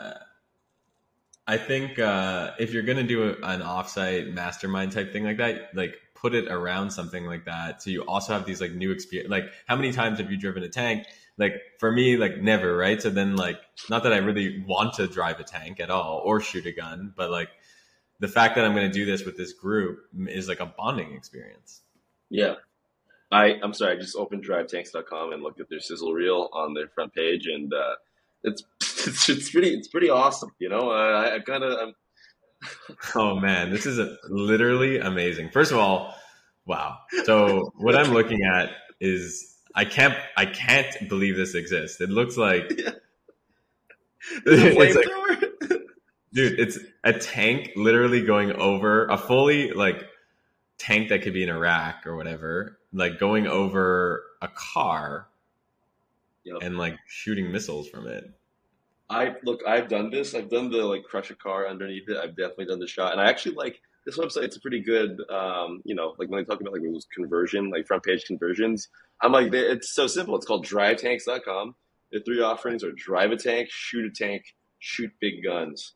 I think if you're gonna do an offsite mastermind type thing like that, like put it around something like that, so you also have these like new experience. Like, how many times have you driven a tank? Like for me, like never, right? So then, like, not that I really want to drive a tank at all or shoot a gun, but like the fact that I'm gonna do this with this group is like a bonding experience. Yeah. I'm sorry, I just opened drivetanks.com and looked at their sizzle reel on their front page, and it's it's pretty awesome. I kind of Oh man, this is literally amazing. First of all, wow. So what I'm looking at is I can't believe this exists. It looks like there's a it's like, flamethrower. dude, it's a tank literally going over a fully like tank that could be in Iraq or whatever, like going over a car Yep. and like shooting missiles from it. I've done this. I've done the like crush a car underneath it. I've definitely done the shot, and I actually like this website. It's a pretty good, like when they talk about like those conversion, like front page conversions. I'm like, it's so simple. It's called drivetanks.com. The three offerings are drive a tank, shoot big guns.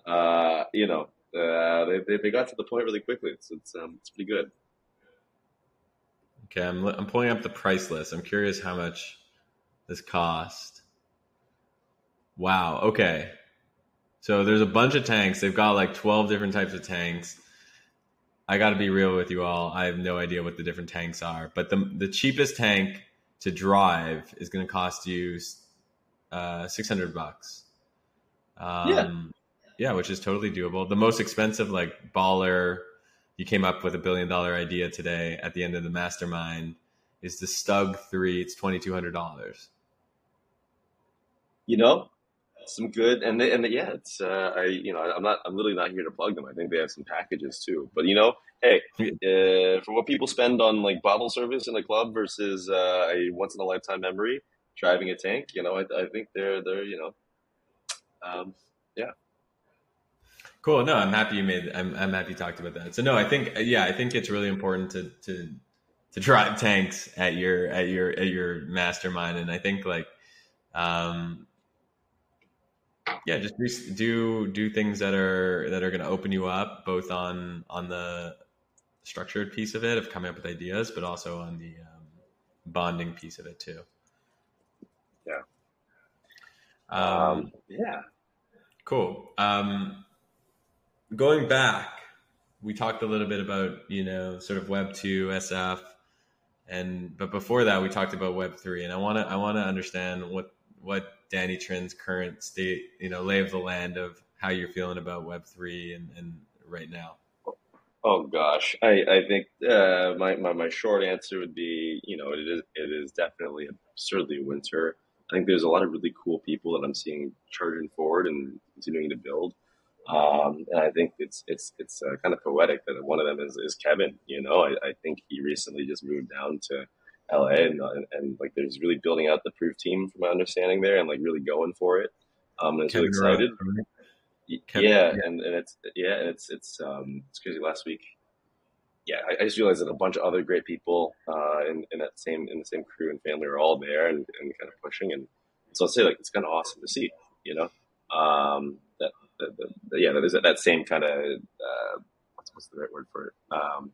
They got to the point really quickly. It's pretty good. Okay, I'm pulling up the price list. I'm curious how much this cost. Wow. Okay. So there's a bunch of tanks. They've got like 12 different types of tanks. I got to be real with you all. I have no idea what the different tanks are, but the cheapest tank to drive is going to cost you $600. Yeah. Yeah, which is totally doable. The most expensive, like baller, you came up with $1 billion idea today at the end of the mastermind, is the Stug 3. It's $2,200. Some good, yeah, it's I'm literally not here to plug them. I think they have some packages too, but hey, for what people spend on like bottle service in a club versus a once in a lifetime memory driving a tank, I think they're yeah. Cool. No, I'm happy you made. I'm happy you talked about that. So no, I think it's really important to drive tanks at your mastermind, and I think like just do things that are going to open you up, both on the structured piece of it of coming up with ideas, but also on the bonding piece of it too. Yeah. Yeah. Cool. Going back, we talked a little bit about sort of Web 2, SF, but before that we talked about Web 3, and I want to understand what Danny Trin's current state, lay of the land of how you're feeling about Web 3 and right now. Oh gosh, I think my short answer would be it is definitely absurdly winter. I think there's a lot of really cool people that I'm seeing charging forward and continuing to build. And I think it's kind of poetic that one of them is Kevin. I think he recently just moved down to LA and like there's really building out the proof team from my understanding there and like really going for it. And it's really excited. It's crazy. Last week, I just realized that a bunch of other great people in the same crew and family are all there and kind of pushing, and so I'll say like it's kind of awesome to see, there's that same kind of what's the right word for it?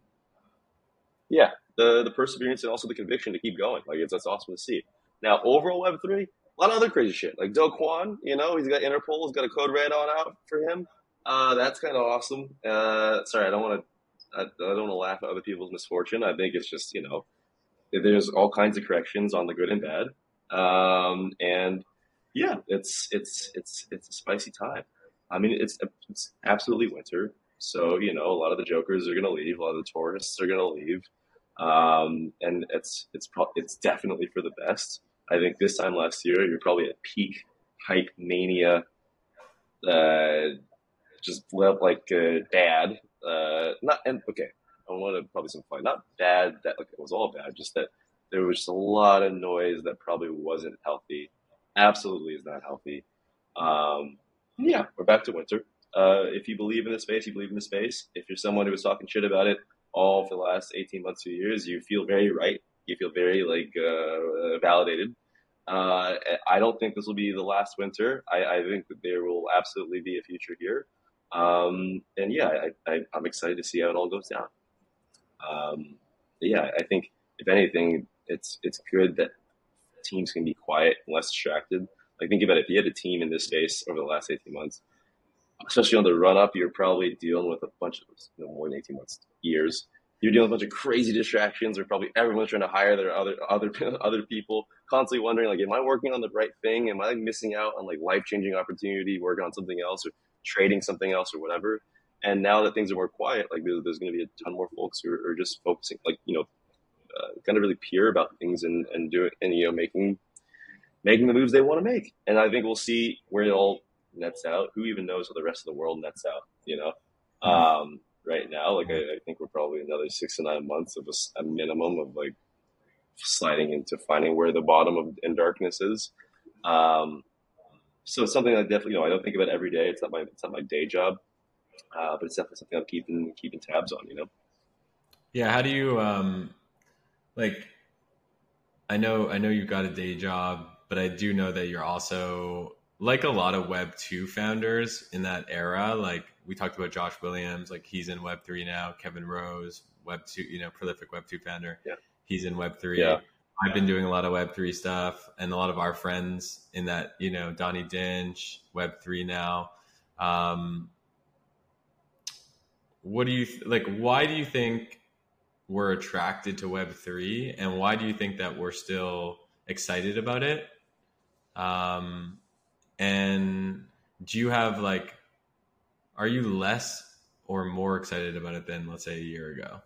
The perseverance and also the conviction to keep going. Like that's awesome to see. Now overall Web3, a lot of other crazy shit. Like Do Kwon, he's got Interpol, he's got a code red on out for him. That's kind of awesome. Sorry, I don't want to laugh at other people's misfortune. I think it's just there's all kinds of corrections on the good and bad. And yeah, it's a spicy time. I mean, it's absolutely winter. So, a lot of the jokers are going to leave. A lot of the tourists are going to leave. And it's definitely for the best. I think this time last year, you're probably at peak hype mania, uh, just like bad. Not and okay, I want to probably simplify. Not bad that like it was all bad, just that there was just a lot of noise that probably wasn't healthy. Absolutely is not healthy. Yeah, we're back to winter. If you believe in the space, you believe in the space. If you're someone who was talking shit about it all for the last 18 months, 2 years, you feel very right. You feel very like validated. I don't think this will be the last winter. I think that there will absolutely be a future here. And yeah, I'm excited to see how it all goes down. Um, yeah, I think if anything, it's good that teams can be quiet and less distracted. Like think about it, if you had a team in this space over the last 18 months, especially on the run up, you're probably dealing with a bunch of more than 18 months, years. You're dealing with a bunch of crazy distractions, or probably everyone's trying to hire their other people, constantly wondering like, am I working on the right thing? Am I like missing out on like life changing opportunity, working on something else, or trading something else, or whatever? And now that things are more quiet, like there's going to be a ton more folks who are just focusing, like kind of really pure about things and do it, and making the moves they want to make. And I think we'll see where it all nets out. Who even knows how the rest of the world nets out, right now, like I think we're probably another 6 to 9 months of a minimum of like sliding into finding where the bottom of in darkness is. So it's something I definitely, I don't think about it every day. It's not my day job, but it's definitely something I'm keeping tabs on. Yeah. How do you like? I know you've got a day job, but I do know that you're also like a lot of Web 2 founders in that era. Like we talked about Josh Williams, like he's in Web 3 now. Kevin Rose, Web 2, prolific Web 2 founder. Yeah. He's in Web 3. Yeah. I've been doing a lot of Web 3 stuff, and a lot of our friends in that, Donnie Dinch, Web 3 now. What do you like? Why do you think we're attracted to Web 3, and why do you think that we're still excited about it? And do you have like, are you less or more excited about it than, let's say, a year ago?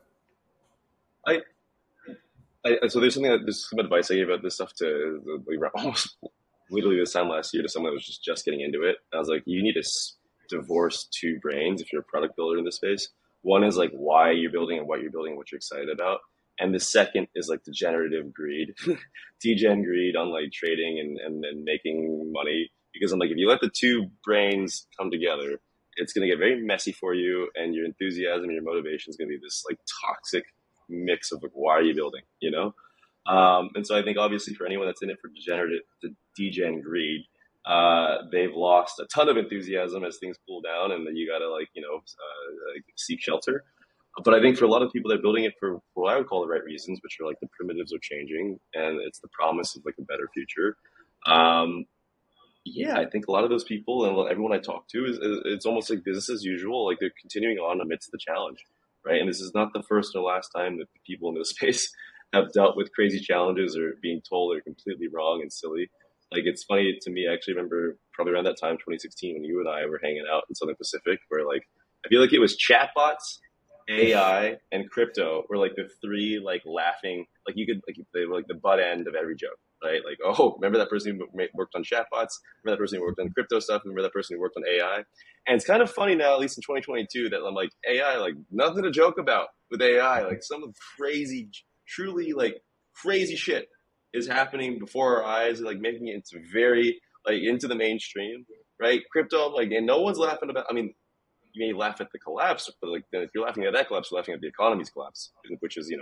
So there's some advice I gave about this stuff to almost literally this time last year to someone that was just getting into it. I was like, you need to divorce two brains if you're a product builder in this space. One is like why you're building and what you're building and what you're excited about. And the second is like degenerative greed, degen greed on like trading and making money. Because I'm like, if you let the two brains come together, it's going to get very messy for you, and your enthusiasm and your motivation is going to be this like toxic mix of like, why are you building, And so I think obviously for anyone that's in it for degen greed, they've lost a ton of enthusiasm as things cool down, and then you got to seek shelter. But I think for a lot of people, they're building it for what I would call the right reasons, which are like the primitives are changing, and it's the promise of like a better future. Yeah, I think a lot of those people and everyone I talk to is it's almost like business as usual. Like they're continuing on amidst the challenge, right? And this is not the first or last time that the people in this space have dealt with crazy challenges or being told they're completely wrong and silly. Like it's funny to me. I actually remember probably around that time, 2016, when you and I were hanging out in Southern Pacific, where like I feel like it was chatbots, AI, and crypto were like the three like laughing, like you could like they were like the butt end of every joke. Right? Like, oh, remember that person who worked on chatbots? Remember that person who worked on crypto stuff? Remember that person who worked on AI? And it's kind of funny now, at least in 2022, that I'm like, AI, like nothing to joke about with AI. Like some crazy, truly like crazy shit is happening before our eyes, like making it into very like into the mainstream, right? Crypto, like, and no one's laughing about. I mean, you may laugh at the collapse, but like if you're laughing at that collapse, you're laughing at the economy's collapse, which is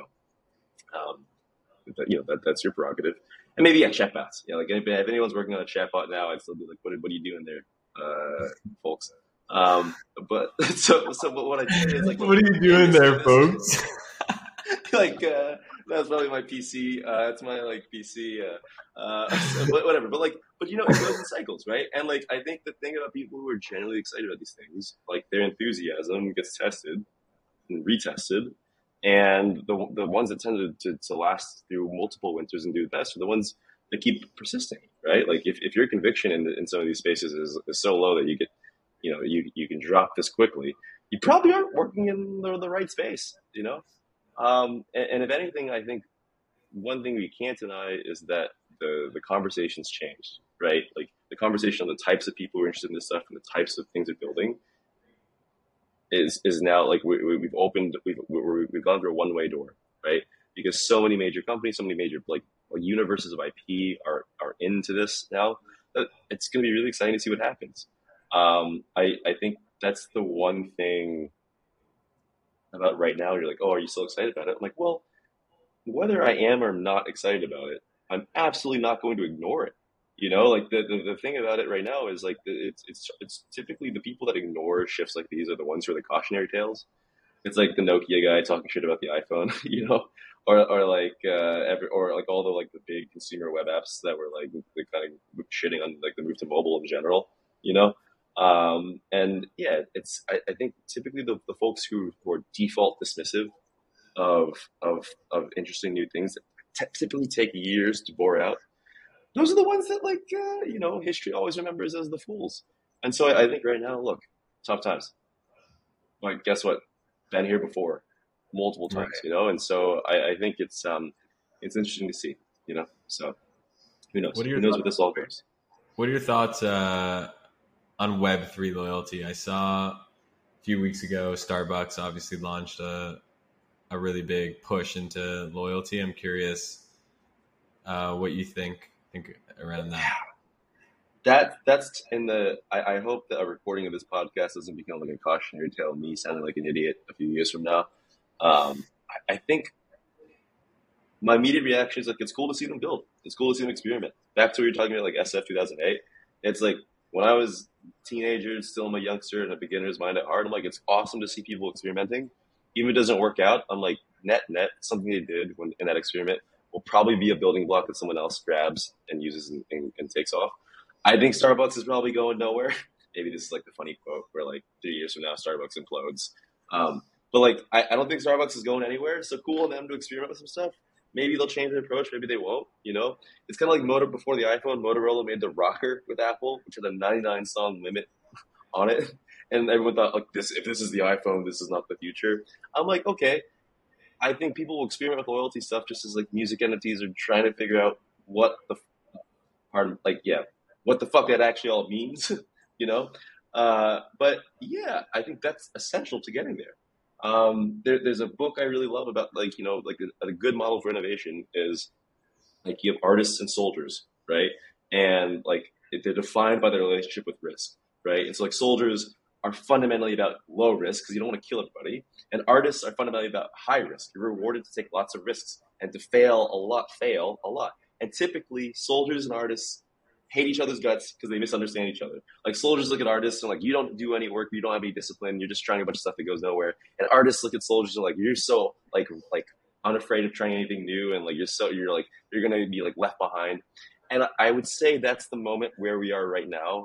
that's your prerogative. And maybe chatbots. Yeah, like if anyone's working on a chatbot now, I'd still be like, what are you doing there, folks? But but what I say is like, what are you doing there, folks? Like that's probably my PC. That's my like PC. But whatever. But it goes in cycles, right? And like I think the thing about people who are generally excited about these things, like their enthusiasm gets tested and retested. And the ones that tend to last through multiple winters and do the best are the ones that keep persisting, right? Like if your conviction in some of these spaces is so low that you get, you can drop this quickly, you probably aren't working in the right space, And if anything, I think one thing we can't deny is that the conversation's changed, right? Like the conversation on the types of people who are interested in this stuff and the types of things they're building is now like we've opened, we've gone through a one-way door, right? Because so many major companies, so many major like universes of IP are into this now. It's going to be really exciting to see what happens. I think that's the one thing about right now. You're like, oh, are you so excited about it? I'm like, well, whether I am or not excited about it, I'm absolutely not going to ignore it. Like the thing about it right now is like it's typically the people that ignore shifts like these are the ones who are the cautionary tales. It's like the Nokia guy talking shit about the iPhone, or like or like all the like the big consumer web apps that were like kind of shitting on like the move to mobile in general, you know. And yeah, I think typically the folks who are default dismissive of interesting new things that typically take years to bore out. Those are the ones that like history always remembers as the fools. And so I think right now, look, tough times. But guess what? Been here before, multiple times, Right. And so I think it's interesting to see, So who knows? What are Who your knows where thoughts? this all goes? What are your thoughts on Web3 loyalty? I saw a few weeks ago Starbucks obviously launched a really big push into loyalty. I'm curious what you think around that. That's in the. I hope that a recording of this podcast doesn't become like a cautionary tale of me sounding like an idiot a few years from now. I think my immediate reaction is like it's cool to see them build. It's cool to see them experiment. Back to what you're talking about, like SF 2008. It's like when I was a teenager, still I'm a youngster and a beginner's mind at heart. I'm like, it's awesome to see people experimenting. Even if it doesn't work out, I'm like, net, something they did when in that experiment will probably be a building block that someone else grabs and uses and takes off. I think Starbucks is probably going nowhere. Maybe this is like the funny quote where like 3 years from now, Starbucks implodes. But like, I don't think Starbucks is going anywhere. So cool on them to experiment with some stuff. Maybe they'll change their approach. Maybe they won't. It's kind of like before the iPhone. Motorola made the rocker with Apple, which had a 99 song limit on it, and everyone thought like this. If this is the iPhone, this is not the future. I'm like, okay. I think people will experiment with loyalty stuff just as like music entities are trying to figure out what the what the fuck that actually all means, you know. But yeah, I think that's essential to getting there. There's a book I really love about like a good model for innovation is like you have artists and soldiers, right? And like they're defined by their relationship with risk, right? And so like soldiers are fundamentally about low risk because you don't want to kill everybody, and artists are fundamentally about high risk. You're rewarded to take lots of risks and to fail a lot. And typically, soldiers and artists hate each other's guts because they misunderstand each other. Like soldiers look at artists and like, you don't do any work, you don't have any discipline, you're just trying a bunch of stuff that goes nowhere. And artists look at soldiers and like, you're so like unafraid of trying anything new, and like you're gonna be like left behind. And I would say that's the moment where we are right now,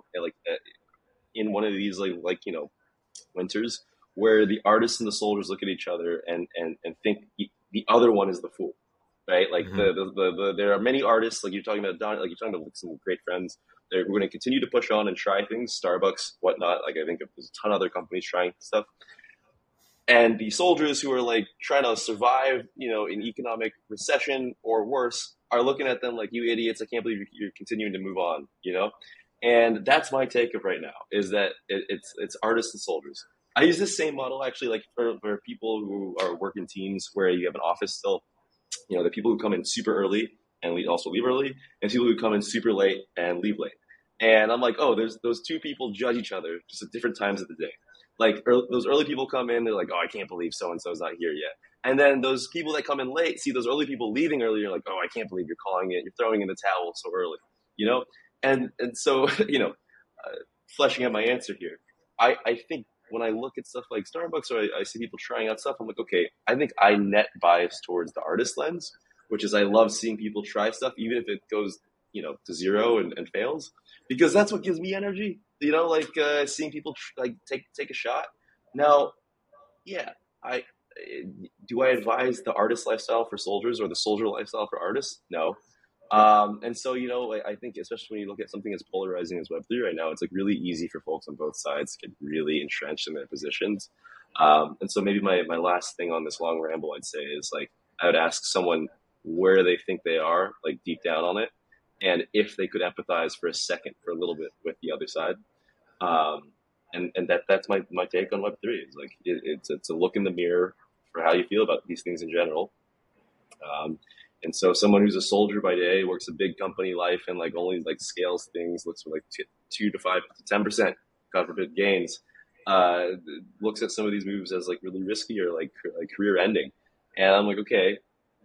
in one of these winters, where the artists and the soldiers look at each other and think the other one is the fool, right? Like there are many artists like you're talking about Don, like you're talking about some great friends. We're going to continue to push on and try things, Starbucks, whatnot. Like I think there's a ton of other companies trying stuff. And the soldiers who are like trying to survive, in economic recession or worse, are looking at them like, you idiots, I can't believe you're continuing to move on, And that's my take of right now is that it's artists and soldiers. I use this same model actually, like for people who are working teams where you have an office still, the people who come in super early and also leave early, and people who come in super late and leave late. And I'm like, oh, there's those two people judge each other just at different times of the day. Like those early people come in, they're like, oh, I can't believe so-and-so's not here yet. And then those people that come in late see those early people leaving early. You're like, oh, I can't believe you're calling it. You're throwing in the towel so early, And so, fleshing out my answer here, I think when I look at stuff like Starbucks or I see people trying out stuff, I'm like, okay, I think I net bias towards the artist lens, which is I love seeing people try stuff, even if it goes, to zero and fails, because that's what gives me energy. Seeing people take a shot. Now, yeah, do I advise the artist lifestyle for soldiers or the soldier lifestyle for artists? No. And so, I think especially when you look at something as polarizing as Web3 right now, it's like really easy for folks on both sides to get really entrenched in their positions. And so maybe my last thing on this long ramble, I'd say, is like I would ask someone where they think they are, like deep down on it, and if they could empathize for a second, for a little bit, with the other side. Um, and that's my take on Web3. Is like it's a look in the mirror for how you feel about these things in general. Um, and so someone who's a soldier by day, works a big company life, and like only like scales things, looks for like 2 to 5 to 10%, God forbid, gains. Uh, Looks at some of these moves as like really risky or like career ending, and I'm like, okay,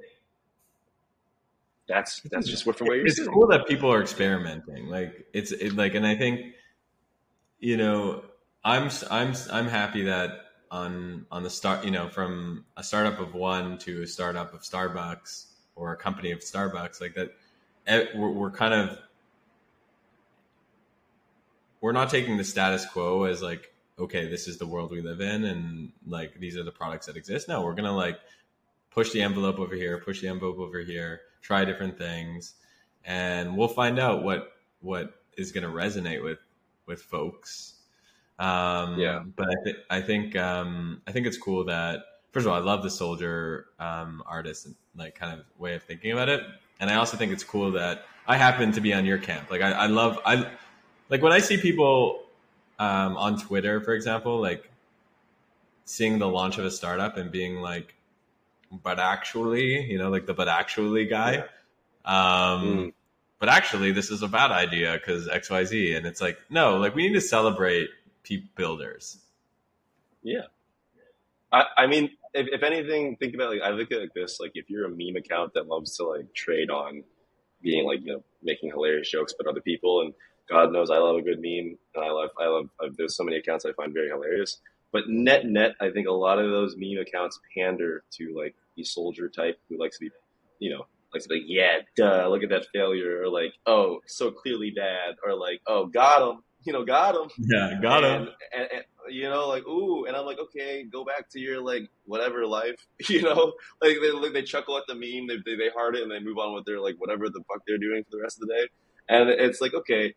that's just what from where you're It's sitting. cool that people are experimenting. Like like, and I think, you know, I'm happy that on the start, you know, from a startup of one to a startup of Starbucks or a company of Starbucks, like that, we're kind of, we're not taking the status quo as like, okay, this is the world we live in, and like these are the products that exist. No, we're gonna like push the envelope over here, push the envelope over here, try different things, and we'll find out what is gonna resonate with folks. Yeah, But I think it's cool that, first of all, I love the soldier artist and like kind of way of thinking about it, and I also think it's cool that I happen to be on your camp. Like I like when I see people on Twitter, for example, like seeing the launch of a startup and being like, but actually, you know, like the but actually guy. yeah, Um, mm, but actually, this is a bad idea because XYZ. And it's like, no, like we need to celebrate builders. yeah. I mean, if anything, think about like I look at it like this: like if you're a meme account that loves to like trade on being like making hilarious jokes about other people, and God knows I love a good meme, and there's so many accounts I find very hilarious. But net, I think a lot of those meme accounts pander to like the soldier type who likes to be, likes to be like, yeah, duh, look at that failure, or like, oh, so clearly bad, or like, oh, got him, got him, Yeah, got him. and like, ooh, and I'm like, okay, go back to your like whatever life, like they chuckle at the meme, they heart it, and they move on with their like whatever the fuck they're doing for the rest of the day, and it's like, okay,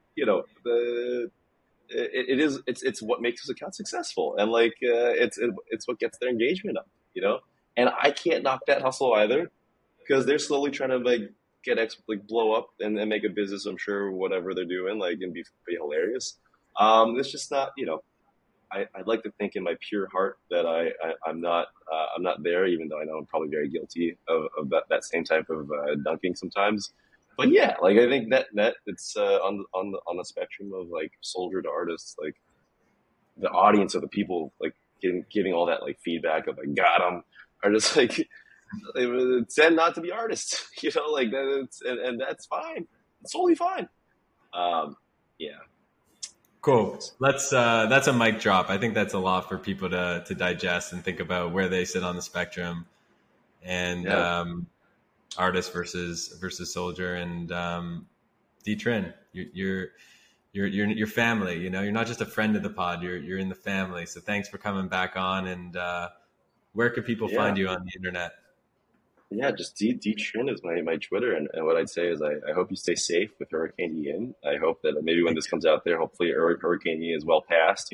it's what makes this account successful, and like it's what gets their engagement up, and I can't knock that hustle either, because they're slowly trying to like like blow up and make a business, I'm sure, whatever they're doing, like, and be hilarious. It's just not, I'd like to think in my pure heart that I'm not there, even though I know I'm probably very guilty of that same type of dunking sometimes. But yeah, like I think net it's on the spectrum of like soldier to artists, like the audience of the people like giving all that like feedback of like got them, are just like they tend not to be artists, like that. And that's fine. It's totally fine. Yeah. Cool. Anyways, That's a mic drop. I think that's a lot for people to digest and think about where they sit on the spectrum, and yeah. artist versus soldier. And D-Trin, you're family. You know, you're not just a friend of the pod. You're in the family. So thanks for coming back on. And where can people Yeah. find you on the internet? Yeah, just D Trin is my Twitter, and what I'd say is I hope you stay safe with Hurricane Ian. I hope that maybe when this comes out there, hopefully Hurricane Ian is well past,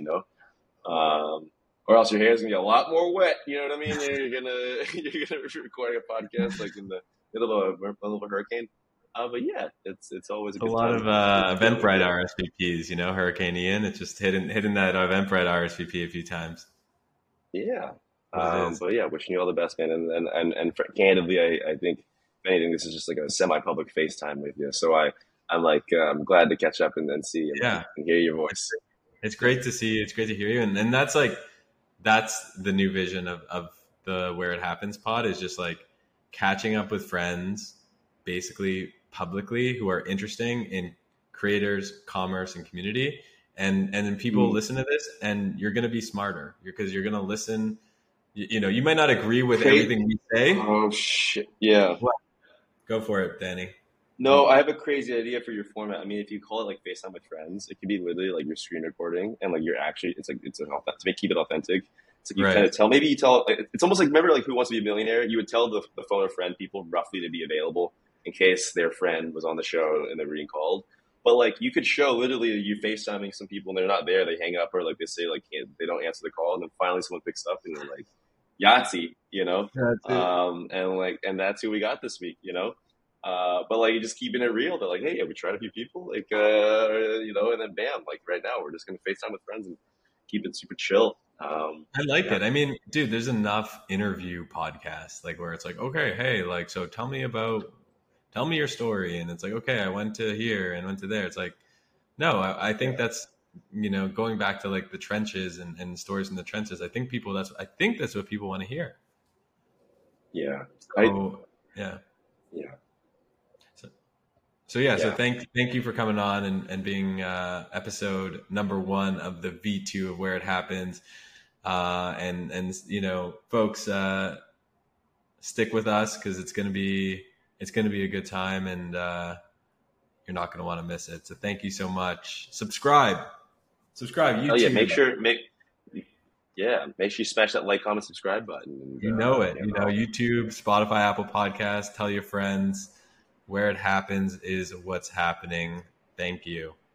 or else your hair is gonna get a lot more wet. You know what I mean? You're gonna you're gonna be recording a podcast like in the middle of a hurricane. But yeah, it's always a A good lot time of to be able to Eventbrite get. RSVPs. You know, Hurricane Ian. It's just hitting that Eventbrite RSVP a few times. Yeah. What it is. But yeah, wishing you all the best, man. Candidly, I think if anything, this is just like a semi-public FaceTime with you. So I'm like, I'm glad to catch up and see Yeah. and hear your voice. It's great to see you. It's great to hear you. And that's like, that's the new vision of the Where It Happens pod, is just like catching up with friends, basically publicly, who are interesting in creators, commerce, and community. And then people listen to this, and you're going to be smarter because you're going to listen. You know, you might not agree with everything we say. Oh shit! Yeah. What? Go for it, Danny. No, I have a crazy idea for your format. I mean, if you call it like FaceTime with friends, it could be literally like your screen recording, and like you're actually, keep it authentic. It's like you Right. kind of tell, maybe you tell, it's almost like, remember like Who Wants to Be a Millionaire? You would tell the phone a friend people roughly to be available in case their friend was on the show and they were being called. But like you could show literally you FaceTiming some people and they're not there, they hang up or like they say like they don't answer the call, and then finally someone picks up and they're like Yahtzee, you know, and that's who we got this week, you know. But like just keeping it real, that like, hey, yeah, we tried a few people, like you know, and then bam, like right now we're just gonna FaceTime with friends and keep it super chill. I like it. I mean, dude, there's enough interview podcasts like where it's like, okay, hey, like, so tell me your story, and it's like, okay, I went to here and went to there. It's like, no, I think that's, you know, going back to like the trenches and stories in the trenches. I think that's what people want to hear. Yeah. Yeah. Yeah. So thank you for coming on and being episode number 1 of the V2 of Where It Happens. And you know, folks, stick with us because it's gonna be a good time, and you're not gonna want to miss it. So thank you so much. Subscribe YouTube. Oh yeah, make sure you smash that like, comment, subscribe button. And, you know YouTube, Spotify, Apple Podcasts. Tell your friends. Where It Happens is what's happening. Thank you.